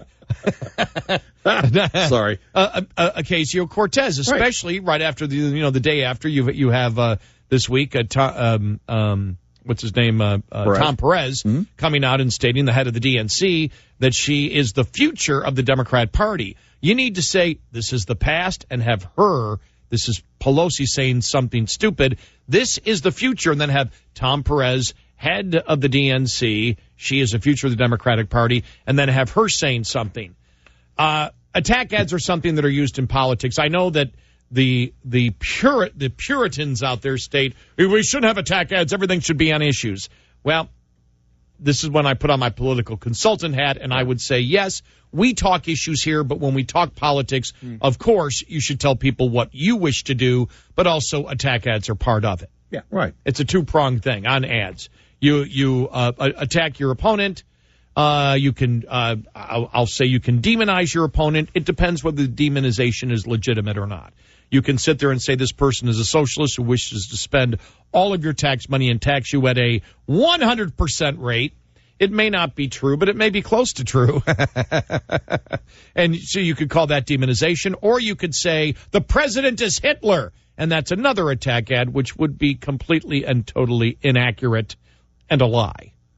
Sorry. Ocasio-Cortez, especially right after the day after you have this week, what's his name, Tom Perez, coming out and stating, the head of the DNC, that she is the future of the Democrat Party. You need to say this is the past and have her. This is Pelosi saying something stupid. This is the future, and then have Tom Perez, head of the DNC. She is the future of the Democratic Party, and then have her saying something. Attack ads are something that are used in politics. I know that the Puritans out there state we shouldn't have attack ads. Everything should be on issues. Well, this is when I put on my political consultant hat, and I would say, yes, we talk issues here, but when we talk politics, of course, you should tell people what you wish to do, but also attack ads are part of it. Yeah, right. It's a two-pronged thing on ads. You attack your opponent. You can I'll say you can demonize your opponent. It depends whether the demonization is legitimate or not. You can sit there and say this person is a socialist who wishes to spend all of your tax money and tax you at a 100% rate. It may not be true, but it may be close to true. And so you could call that demonization, or you could say the president is Hitler, and that's another attack ad, which would be completely and totally inaccurate and a lie.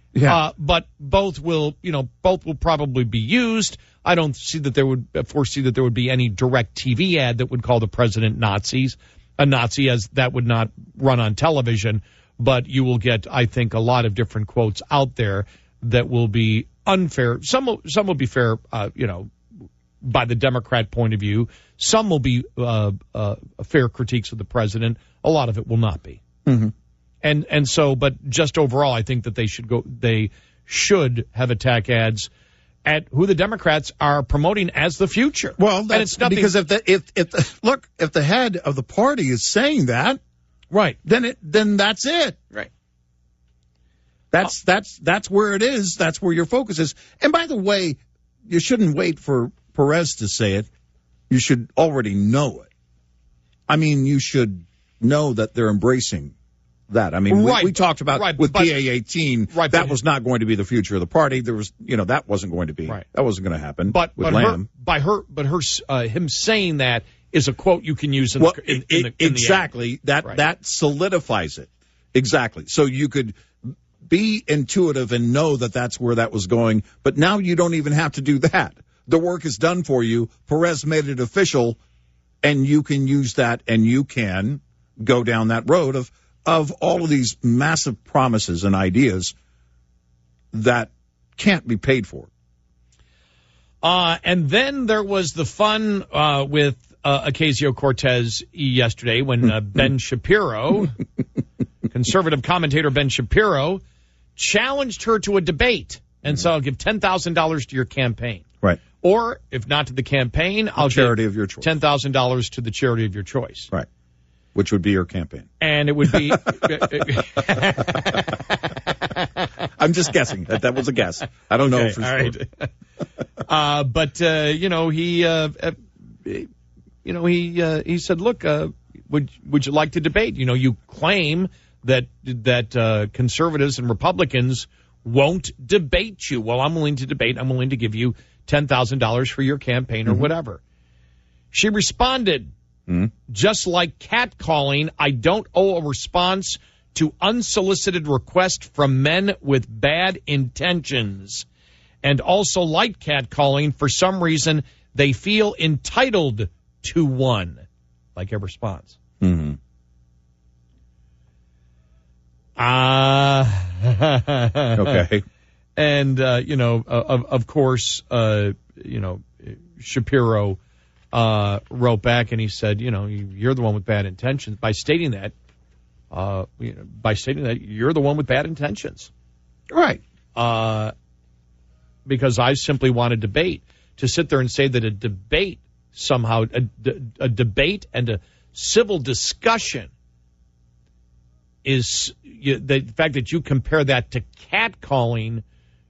Yeah. But both will probably be used. I don't foresee that there would be any direct TV ad that would call the president a Nazi, as that would not run on television. But you will get, I think, a lot of different quotes out there that will be unfair. Some will be fair, by the Democrat point of view. Some will be fair critiques of the president. A lot of it will not be. Mm-hmm. And so, but just overall, I think that they should have attack ads at who the Democrats are promoting as the future. Well, that's because if the head of the party is saying that, right, then that's it. Right. That's where it is. That's where your focus is. And by the way, you shouldn't wait for Perez to say it. You should already know it. I mean, you should know that they're embracing that. I mean, we talked about with PA-18, that was not going to be the future of the party. There was, that wasn't going to be. Right. That wasn't going to happen. But Lamb. Him saying that is a quote you can use in the exactly. The ad. That solidifies it. Exactly. So you could be intuitive and know that that's where that was going. But now you don't even have to do that. The work is done for you. Perez made it official, and you can use that, and you can go down that road of all of these massive promises and ideas that can't be paid for. And then there was the fun with Ocasio-Cortez yesterday when Ben Shapiro, conservative commentator Ben Shapiro, challenged her to a debate and said, I'll give $10,000 to your campaign. Right. Or, if not to the campaign, I'll charity of your choice. $10,000 to the charity of your choice. Right. Which would be your campaign. And it would be... I'm just guessing. That was a guess. I don't know for sure. Right. But he said, look, would you like to debate? You claim that conservatives and Republicans won't debate you. Well, I'm willing to debate. I'm willing to give you $10,000 for your campaign or whatever. She responded, just like catcalling, I don't owe a response to unsolicited requests from men with bad intentions. And also, like catcalling, for some reason, they feel entitled to one. Like a response. Mm-hmm. Okay. And, of course, Shapiro wrote back and he said, you're the one with bad intentions. By stating that, you're the one with bad intentions. Right. Because I simply want a debate. To sit there and say that a debate somehow, a debate and a civil discussion is the fact that you compare that to catcalling,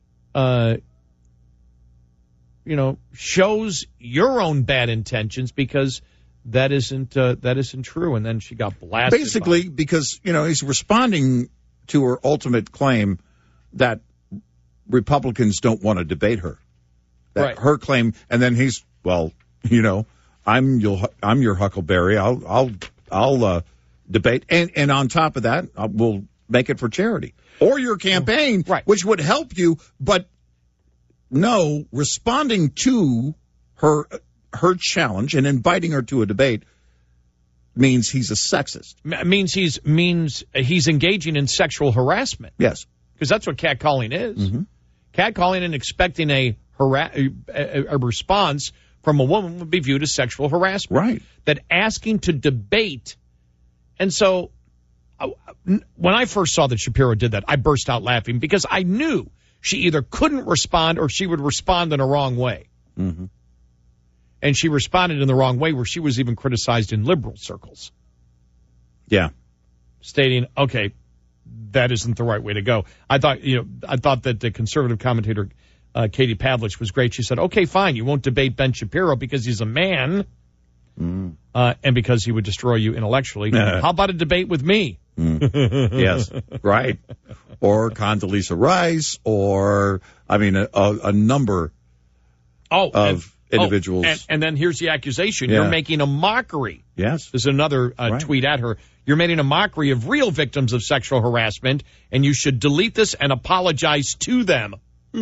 shows your own bad intentions, because that isn't true. And then she got blasted. Basically, because he's responding to her ultimate claim that Republicans don't want to debate her. That her claim, and then he's I'm your Huckleberry. I'll debate, and on top of that, we'll make it for charity or your campaign, which would help you. But no, responding to her challenge and inviting her to a debate means he's a sexist. Means he's engaging in sexual harassment. Yes, because that's what catcalling is. Mm-hmm. Catcalling and expecting a response from a woman would be viewed as sexual harassment. Right. That asking to debate. And so when I first saw that Shapiro did that, I burst out laughing because I knew she either couldn't respond or she would respond in a wrong way. Mm-hmm. And she responded in the wrong way, where she was even criticized in liberal circles. Yeah. Stating, okay, that isn't the right way to go. I thought that the conservative commentator, Katie Pavlich, was great. She said, okay, fine, you won't debate Ben Shapiro because he's a man and because he would destroy you intellectually. How about a debate with me? Yes, right. Or Condoleezza Rice, or, a number of individuals. And then here's the accusation. Yeah. You're making a mockery. Yes. There's another Right. tweet at her. You're making a mockery of real victims of sexual harassment, and you should delete this and apologize to them.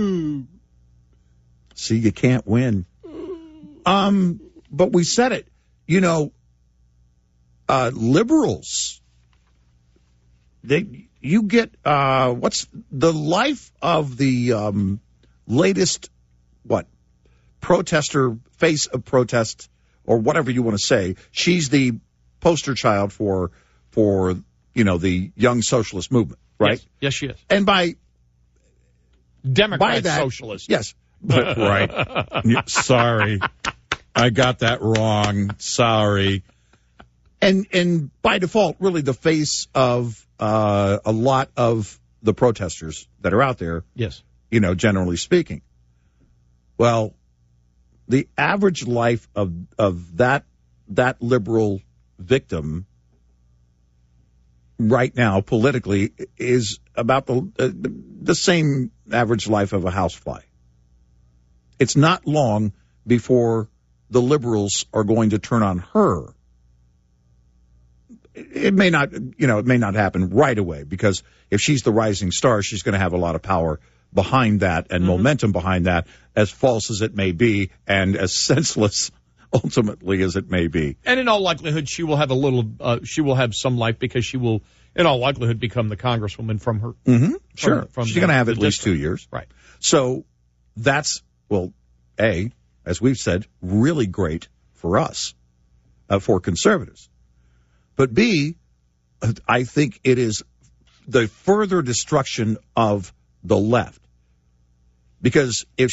See, you can't win. But we said it. You know, liberals, you get, what's the life of the latest, protester, face of protest, or whatever you want to say. She's the poster child for the young socialist movement, right? Yes, she is. And by Democrat that, socialist. yes, but right. Sorry, I got that wrong. Sorry. And by default, really the face of a lot of the protesters that are out there. Yes. Generally speaking. Well, the average life of that liberal victim right now politically is about the same average life of a housefly. It's not long before the liberals are going to turn on her. It may not, it may not happen right away, because if she's the rising star, she's going to have a lot of power behind that and momentum behind that, as false as it may be and as senseless ultimately as it may be. And in all likelihood, she will have she will have some life, because she will, in all likelihood, become the congresswoman from her. Mm-hmm. Sure. She's going to have at least 2 years. Right. So that's, A, as we've said, really great for us, for conservatives. But B, I think it is the further destruction of the left. Because if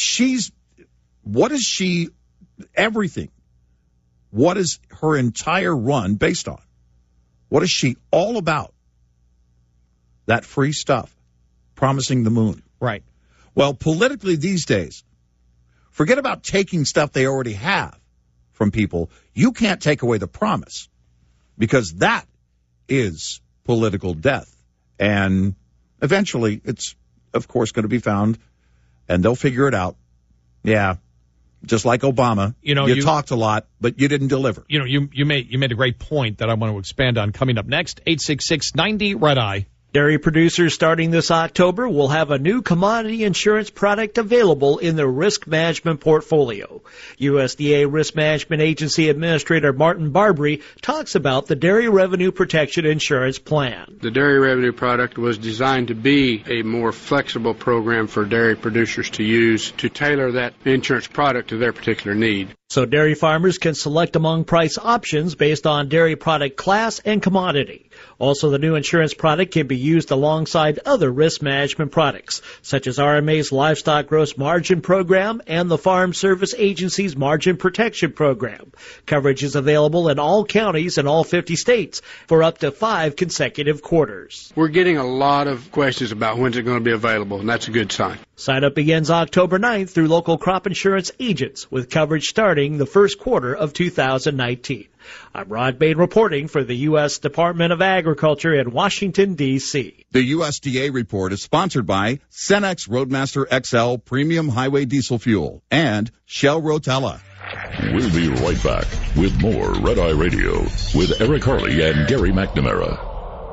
everything, what is her entire run based on? What is she all about? That free stuff, promising the moon. Right. Well, politically these days, forget about taking stuff they already have from people. You can't take away the promise, because that is political death. And eventually it's, of course, going to be found, and they'll figure it out. Yeah. Just like Obama, you talked a lot, but you didn't deliver. You made a great point that I want to expand on coming up next. 866-90-RED-EYE. Dairy producers starting this October will have a new commodity insurance product available in their risk management portfolio. USDA Risk Management Agency Administrator Martin Barbary talks about the Dairy Revenue Protection Insurance Plan. The Dairy Revenue product was designed to be a more flexible program for dairy producers to use to tailor that insurance product to their particular need. So dairy farmers can select among price options based on dairy product class and commodity. Also, the new insurance product can be used alongside other risk management products, such as RMA's Livestock Gross Margin Program and the Farm Service Agency's Margin Protection Program. Coverage is available in all counties in all 50 states for up to 5 consecutive quarters. We're getting a lot of questions about when's it going to be available, and that's a good sign. Sign up begins October 9th through local crop insurance agents, with coverage starting the first quarter of 2019. I'm Rod Bain reporting for the U.S. Department of Agriculture in Washington, D.C. The USDA report is sponsored by Cenex Roadmaster XL Premium Highway Diesel Fuel and Shell Rotella. We'll be right back with more Red Eye Radio with Eric Harley and Gary McNamara.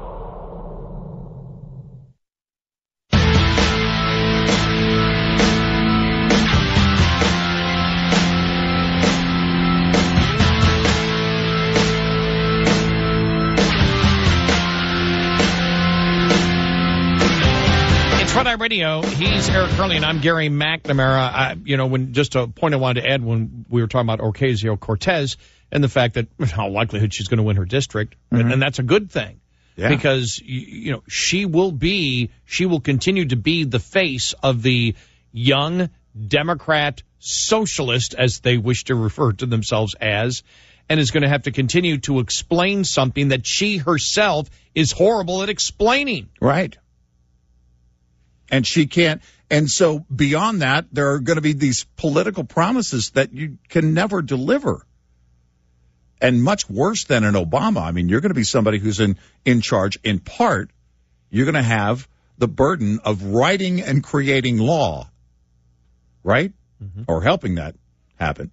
Red Eye Radio. He's Eric Curley, and I'm Gary McNamara. Just a point I wanted to add when we were talking about Ocasio-Cortez and the fact that in all likelihood she's going to win her district, and that's a good thing, because she will continue to be the face of the young Democrat socialist, as they wish to refer to themselves as, and is going to have to continue to explain something that she herself is horrible at explaining. Right. And she can't. And so beyond that, there are going to be these political promises that you can never deliver. And much worse than an Obama. I mean, you're going to be somebody who's in charge. In part, you're going to have the burden of writing and creating law, right? Mm-hmm. Or helping that happen.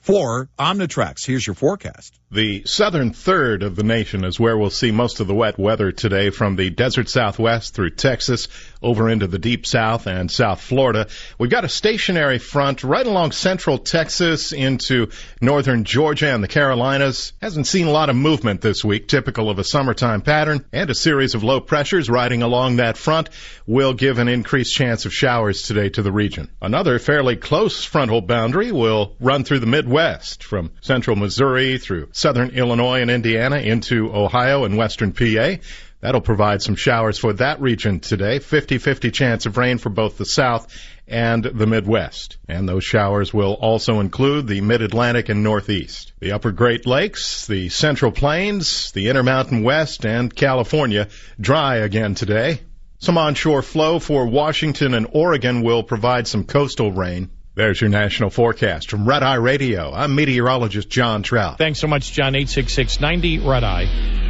For Omnitrax, here's your forecast. The southern third of the nation is where we'll see most of the wet weather today, from the desert southwest through Texas over into the deep south and South Florida. We've got a stationary front right along central Texas into northern Georgia and the Carolinas. Hasn't seen a lot of movement this week, typical of a summertime pattern, and a series of low pressures riding along that front will give an increased chance of showers today to the region. Another fairly close frontal boundary will run through the Midwest from central Missouri through southern Illinois and Indiana into Ohio and western PA. That'll provide some showers for that region today. 50-50 chance of rain for both the South and the Midwest. And those showers will also include the Mid-Atlantic and Northeast. The upper Great Lakes, the Central Plains, the Intermountain West, and California dry again today. Some onshore flow for Washington and Oregon will provide some coastal rain. There's your national forecast from Red Eye Radio. I'm meteorologist John Trout. Thanks so much, John. 866-90 Red Eye.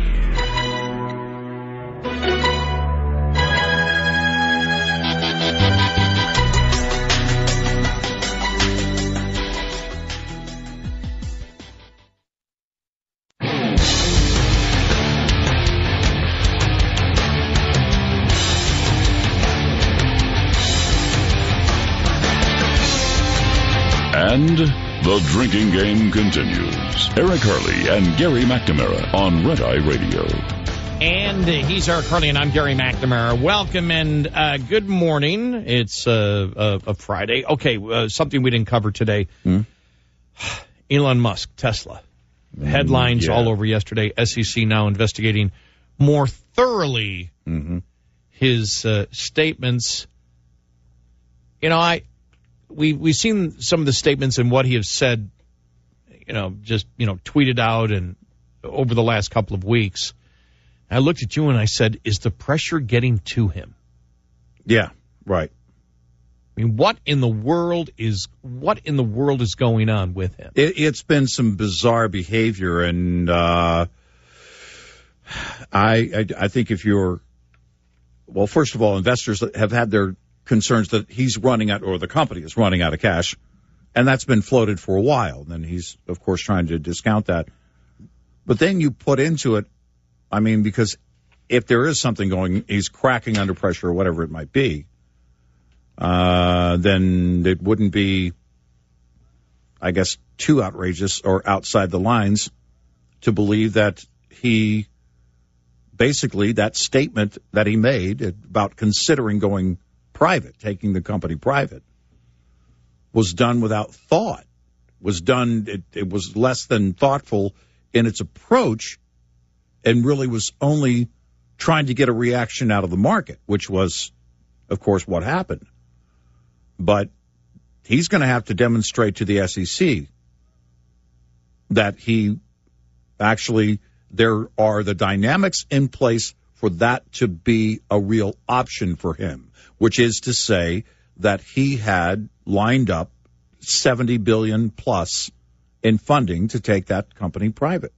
And the drinking game continues. Eric Harley and Gary McNamara on Red Eye Radio. And he's Eric Harley, and I'm Gary McNamara. Welcome and good morning. It's a Friday. Okay, something we didn't cover today. Elon Musk, Tesla. Headlines all over yesterday. SEC now investigating more thoroughly his statements. You know, We've seen some of the statements and what he has said, tweeted out and over the last couple of weeks. I looked at you and I said, is the pressure getting to him? Yeah, right. I mean, what in the world is going on with him? It's been some bizarre behavior, and I think first of all, investors have had their concerns that he's running out, or the company is running out of cash, and that's been floated for a while. And he's, of course, trying to discount that. But then you put into it, I mean, because if there is something going, he's cracking under pressure or whatever it might be, then it wouldn't be, I guess, too outrageous or outside the lines to believe that he, basically, that statement that he made about considering going private, taking the company private, was done without thought, it was less than thoughtful in its approach, and really was only trying to get a reaction out of the market, which was, of course, what happened. But he's going to have to demonstrate to the SEC that he actually, there are the dynamics in place for that to be a real option for him, which is to say that he had lined up $70 billion plus in funding to take that company private.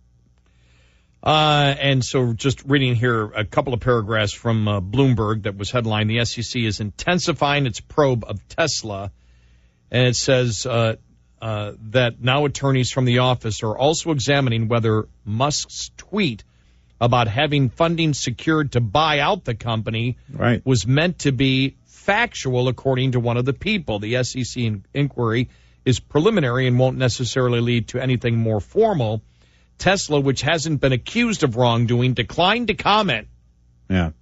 And so just reading here a couple of paragraphs from Bloomberg that was headlined, the SEC is intensifying its probe of Tesla. And it says that now attorneys from the office are also examining whether Musk's tweet about having funding secured to buy out the company was meant to be factual, according to one of the people. The SEC inquiry is preliminary and won't necessarily lead to anything more formal. Tesla, which hasn't been accused of wrongdoing, declined to comment. An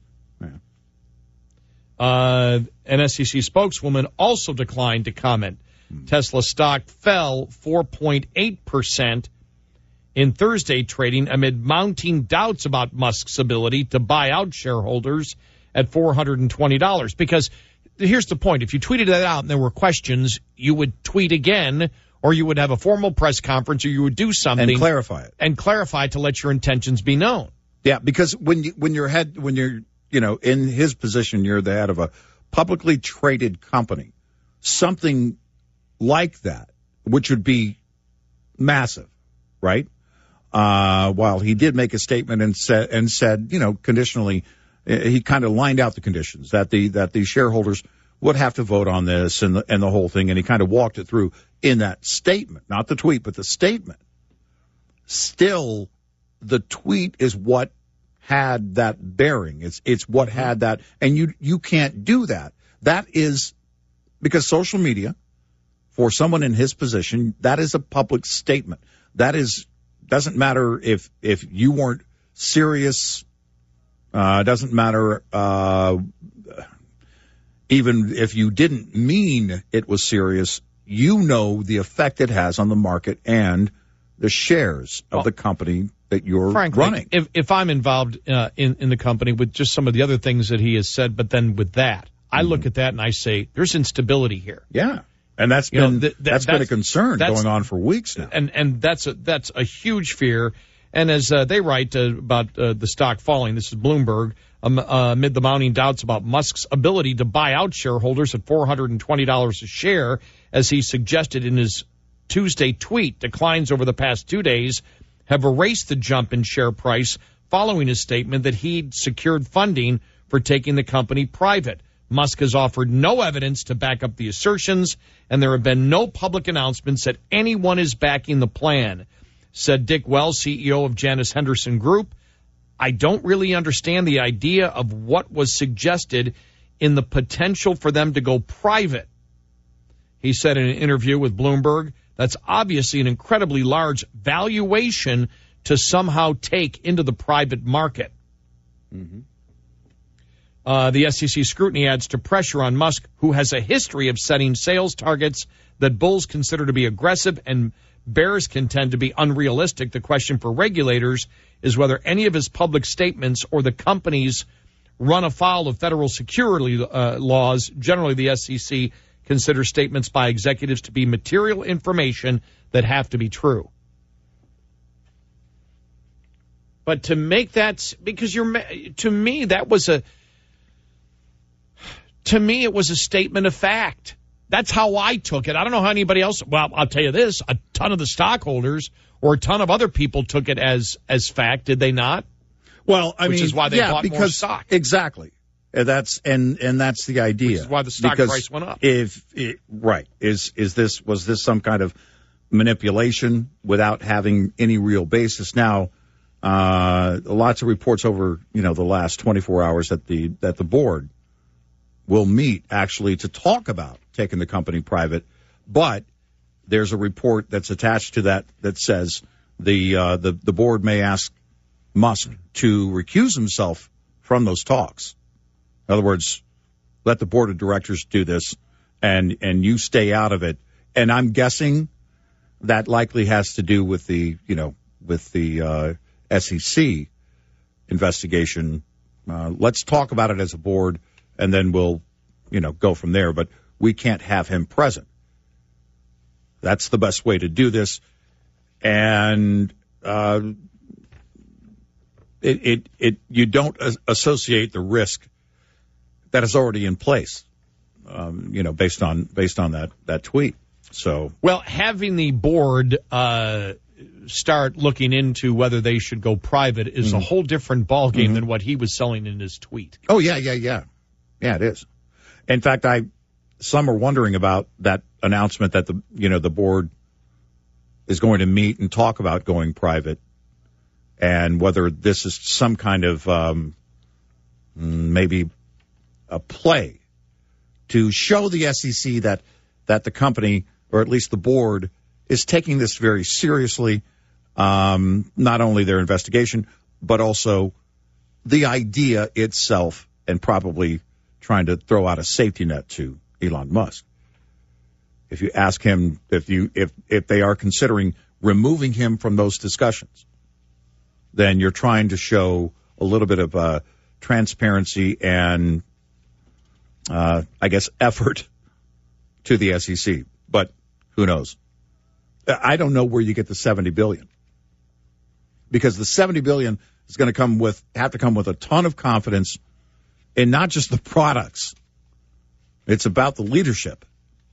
SEC spokeswoman also declined to comment. Tesla stock fell 4.8% in Thursday trading amid mounting doubts about Musk's ability to buy out shareholders at $420. Because here's the point. If you tweeted that out and there were questions, you would tweet again, or you would have a formal press conference, or you would do something. And clarify it. And clarify to let your intentions be known. Yeah, because when you're in his position, you're the head of a publicly traded company. Something like that, which would be massive, right? While he did make a statement and said, conditionally, he kind of lined out the conditions that the shareholders would have to vote on this and the whole thing, and he kind of walked it through in that statement, not the tweet, but the statement. Still, the tweet is what had that bearing. It's what had that, and you can't do that. That is because social media, for someone in his position, that is a public statement. That doesn't matter if you weren't serious. Doesn't matter even if you didn't mean it was serious. You know the effect it has on the market and the shares of the company that you're running. If I'm involved in the company with just some of the other things that he has said, but then with that, I look at that and I say, there's instability here. Yeah. And that's been a concern going on for weeks now. And that's a huge fear. And as they write about the stock falling, this is Bloomberg, amid the mounting doubts about Musk's ability to buy out shareholders at $420 a share, as he suggested in his Tuesday tweet, declines over the past 2 days have erased the jump in share price following his statement that he'd secured funding for taking the company private. Musk has offered no evidence to back up the assertions, and there have been no public announcements that anyone is backing the plan. Said Dick Wells, CEO of Janus Henderson Group, I don't really understand the idea of what was suggested in the potential for them to go private. He said in an interview with Bloomberg, that's obviously an incredibly large valuation to somehow take into the private market. Mm-hmm. The SEC scrutiny adds to pressure on Musk, who has a history of setting sales targets that bulls consider to be aggressive and bears contend to be unrealistic. The question for regulators is whether any of his public statements or the companies run afoul of federal security laws. Generally, the SEC considers statements by executives to be material information that have to be true. But to make that, because to me, it was a statement of fact. That's how I took it. I don't know how anybody else. Well, I'll tell you this: a ton of the stockholders or a ton of other people took it as fact. Did they not? Well, which is why they bought more stock. Exactly. That's the idea. Which is why the stock price went up. Was this some kind of manipulation without having any real basis? Now, lots of reports over the last 24 hours that the board will meet actually to talk about taking the company private, but there's a report that's attached to that says the board may ask Musk to recuse himself from those talks. In other words, let the board of directors do this, and you stay out of it. And I'm guessing that likely has to do with the SEC investigation. Let's talk about it as a board, and then we'll go from there. But we can't have him present. That's the best way to do this, and you don't associate the risk that is already in place, based on that tweet. So, well, having the board start looking into whether they should go private is a whole different ballgame than what he was selling in his tweet. Oh yeah, it is. In fact, some are wondering about that announcement that the board is going to meet and talk about going private, and whether this is some kind of maybe a play to show the SEC that the company, or at least the board, is taking this very seriously, not only their investigation, but also the idea itself, and probably trying to throw out a safety net to Elon Musk. If you ask him if they are considering removing him from those discussions, then you're trying to show a little bit of transparency and I guess effort to the SEC. But who knows? I don't know where you get the $70 billion, because the $70 billion is going to have to come with a ton of confidence in not just the products. It's about the leadership.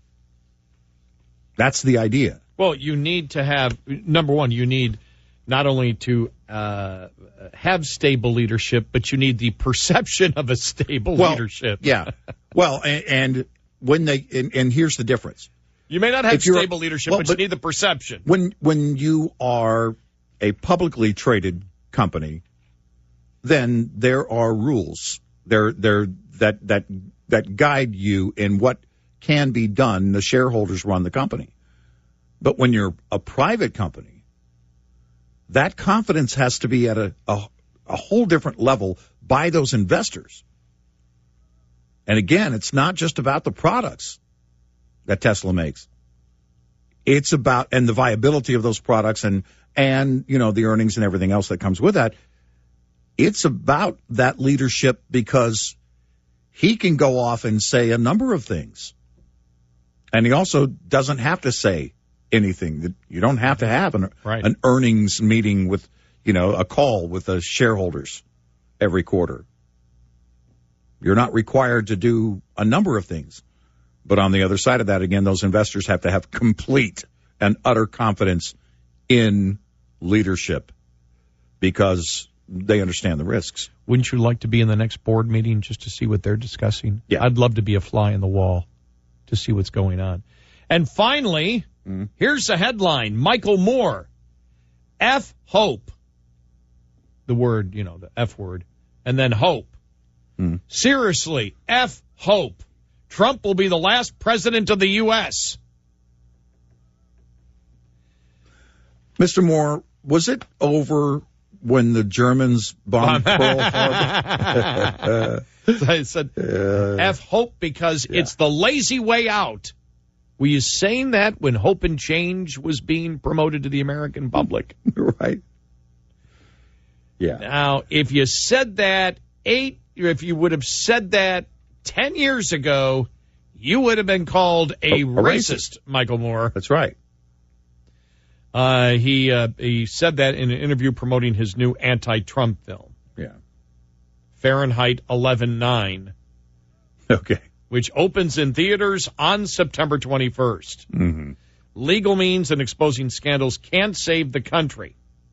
That's the idea. Well, you need to have, number one, you need not only to have stable leadership, but you need the perception of a stable leadership. Yeah. Well, and when they and here's the difference. You may not have stable leadership, but you need the perception. When you are a publicly traded company, then there are rules that guide you in what can be done. The shareholders run the company. But when you're a private company, that confidence has to be at a whole different level by those investors. And again, it's not just about the products that Tesla makes. It's about, and the viability of those products and the earnings and everything else that comes with that. It's about that leadership, because he can go off and say a number of things. And he also doesn't have to say anything. You don't have to have an earnings meeting with, a call with the shareholders every quarter. You're not required to do a number of things. But on the other side of that, again, those investors have to have complete and utter confidence in leadership, because they understand the risks. Wouldn't you like to be in the next board meeting just to see what they're discussing? Yeah. I'd love to be a fly in the wall to see what's going on. And finally, here's the headline. Michael Moore, F hope. The word, the F word. And then hope. Seriously, F hope. Trump will be the last president of the U.S. Mr. Moore, was it over when the Germans bombed Pearl Harbor? I said F hope because it's the lazy way out. Were you saying that when Hope and Change was being promoted to the American public? Right. Yeah. Now, if you said that if you would have said that 10 years ago, you would have been called a racist, Michael Moore. That's right. He said that in an interview promoting his new anti-Trump film. Yeah. Fahrenheit 11/9. Okay. Which opens in theaters on September 21st. Mm-hmm. Legal means and exposing scandals can't save the country.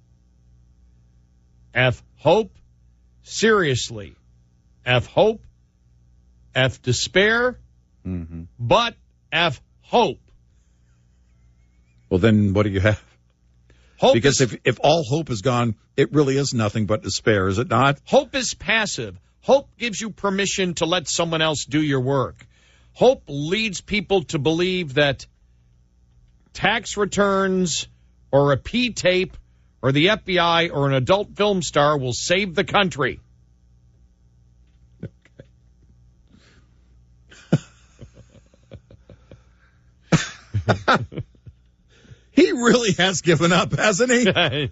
F hope. Seriously. F hope. F despair. Mm-hmm. But F hope. Well, then what do you have? Hope because if all hope is gone, it really is nothing but despair, is it not? Hope is passive. Hope gives you permission to let someone else do your work. Hope leads people to believe that tax returns or a P-tape or the FBI or an adult film star will save the country. He really has given up, hasn't he?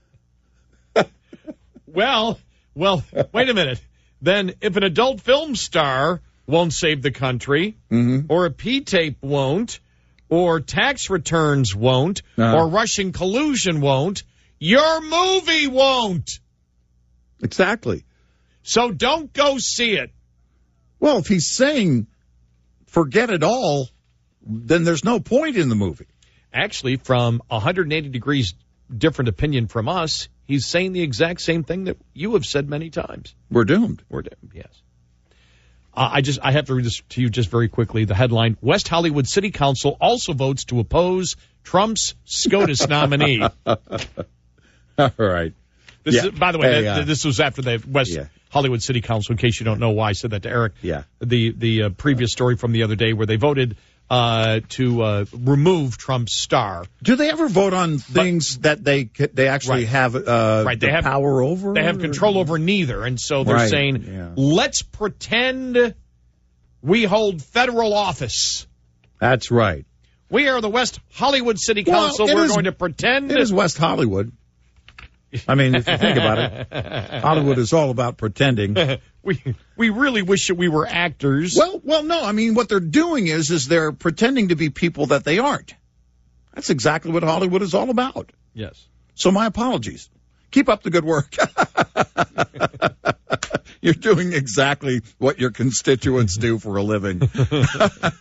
Well, wait a minute. Then if an adult film star won't save the country, or a P-tape won't, or tax returns won't, or Russian collusion won't, your movie won't. Exactly. So don't go see it. Well, if he's saying forget it all, then there's no point in the movie. Actually, from 180 degrees different opinion from us, he's saying the exact same thing that you have said many times. We're doomed. We're doomed, yes. I have to read this to you just very quickly. The headline, West Hollywood City Council also votes to oppose Trump's SCOTUS nominee. All right. This is, by the way, this was after the West Hollywood City Council, in case you don't know why I said that to Eric. Yeah. The previous story from the other day where they voted to remove Trump's star. Do they ever vote on things that they actually have they have power over? They have control over neither, and so they're saying, let's pretend we hold federal office. That's right. We are the West Hollywood City Council. We're going to pretend. It is West Hollywood. I mean, if you think about it, Hollywood is all about pretending. We really wish that we were actors. Well, no. I mean, what they're doing is they're pretending to be people that they aren't. That's exactly what Hollywood is all about. Yes. So my apologies. Keep up the good work. You're doing exactly what your constituents do for a living.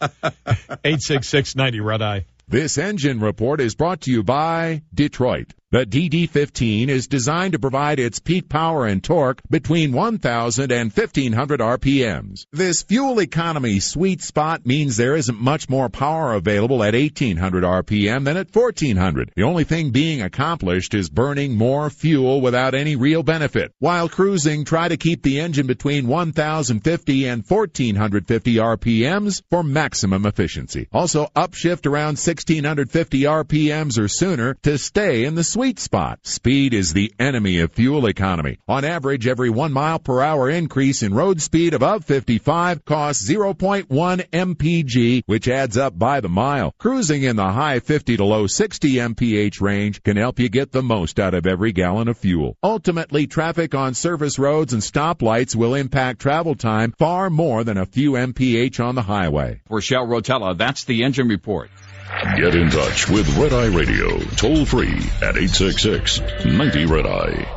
866-90 Red Eye. This engine report is brought to you by Detroit. The DD15 is designed to provide its peak power and torque between 1,000 and 1,500 RPMs. This fuel economy sweet spot means there isn't much more power available at 1,800 RPM than at 1,400. The only thing being accomplished is burning more fuel without any real benefit. While cruising, try to keep the engine between 1,050 and 1,450 RPMs for maximum efficiency. Also, upshift around 1,650 RPMs or sooner to stay in the sweet spot. Speed is the enemy of fuel economy. On average, every 1 mile per hour increase in road speed above 55 costs 0.1 mpg, which adds up by the mile. Cruising in the high 50 to low 60 mph range can help you get the most out of every gallon of fuel. Ultimately, traffic on surface roads and stoplights will impact travel time far more than a few mph on the highway. For Shell Rotella, that's the engine report. Get in touch with Red Eye Radio, toll free at 866-90-RED-EYE.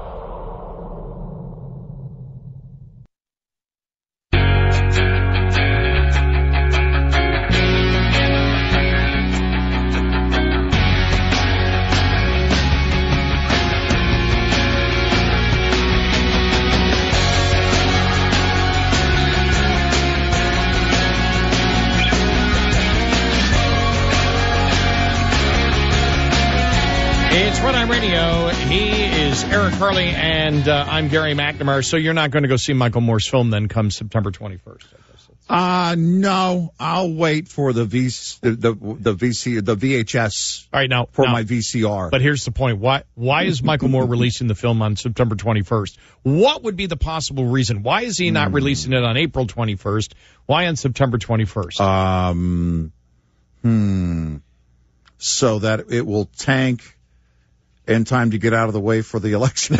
It's Red Eye Radio. He is Eric Harley, and I'm Gary McNamara. So you're not going to go see Michael Moore's film then come September 21st, I guess. No, I'll wait for the VHS. All right, now for my VCR. But here's the point: why is Michael Moore releasing the film on September 21st? What would be the possible reason? Why is he not releasing it on April 21st? Why on September 21st? So that it will tank in time to get out of the way for the election.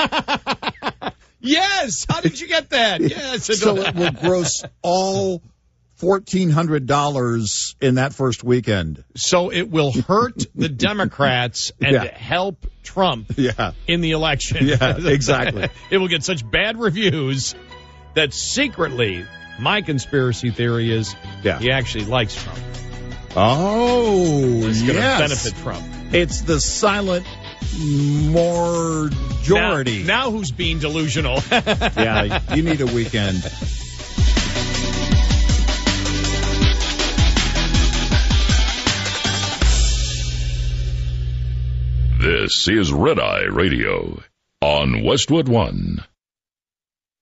Yes. How did you get that? Yes. So it will gross all $1,400 in that first weekend. So it will hurt the Democrats and help Trump in the election. Yeah, exactly. It will get such bad reviews that secretly, my conspiracy theory is he actually likes Trump. Oh, it's going to benefit Trump. It's the silent majority. Now who's being delusional? Yeah, you need a weekend. This is Red Eye Radio on Westwood One.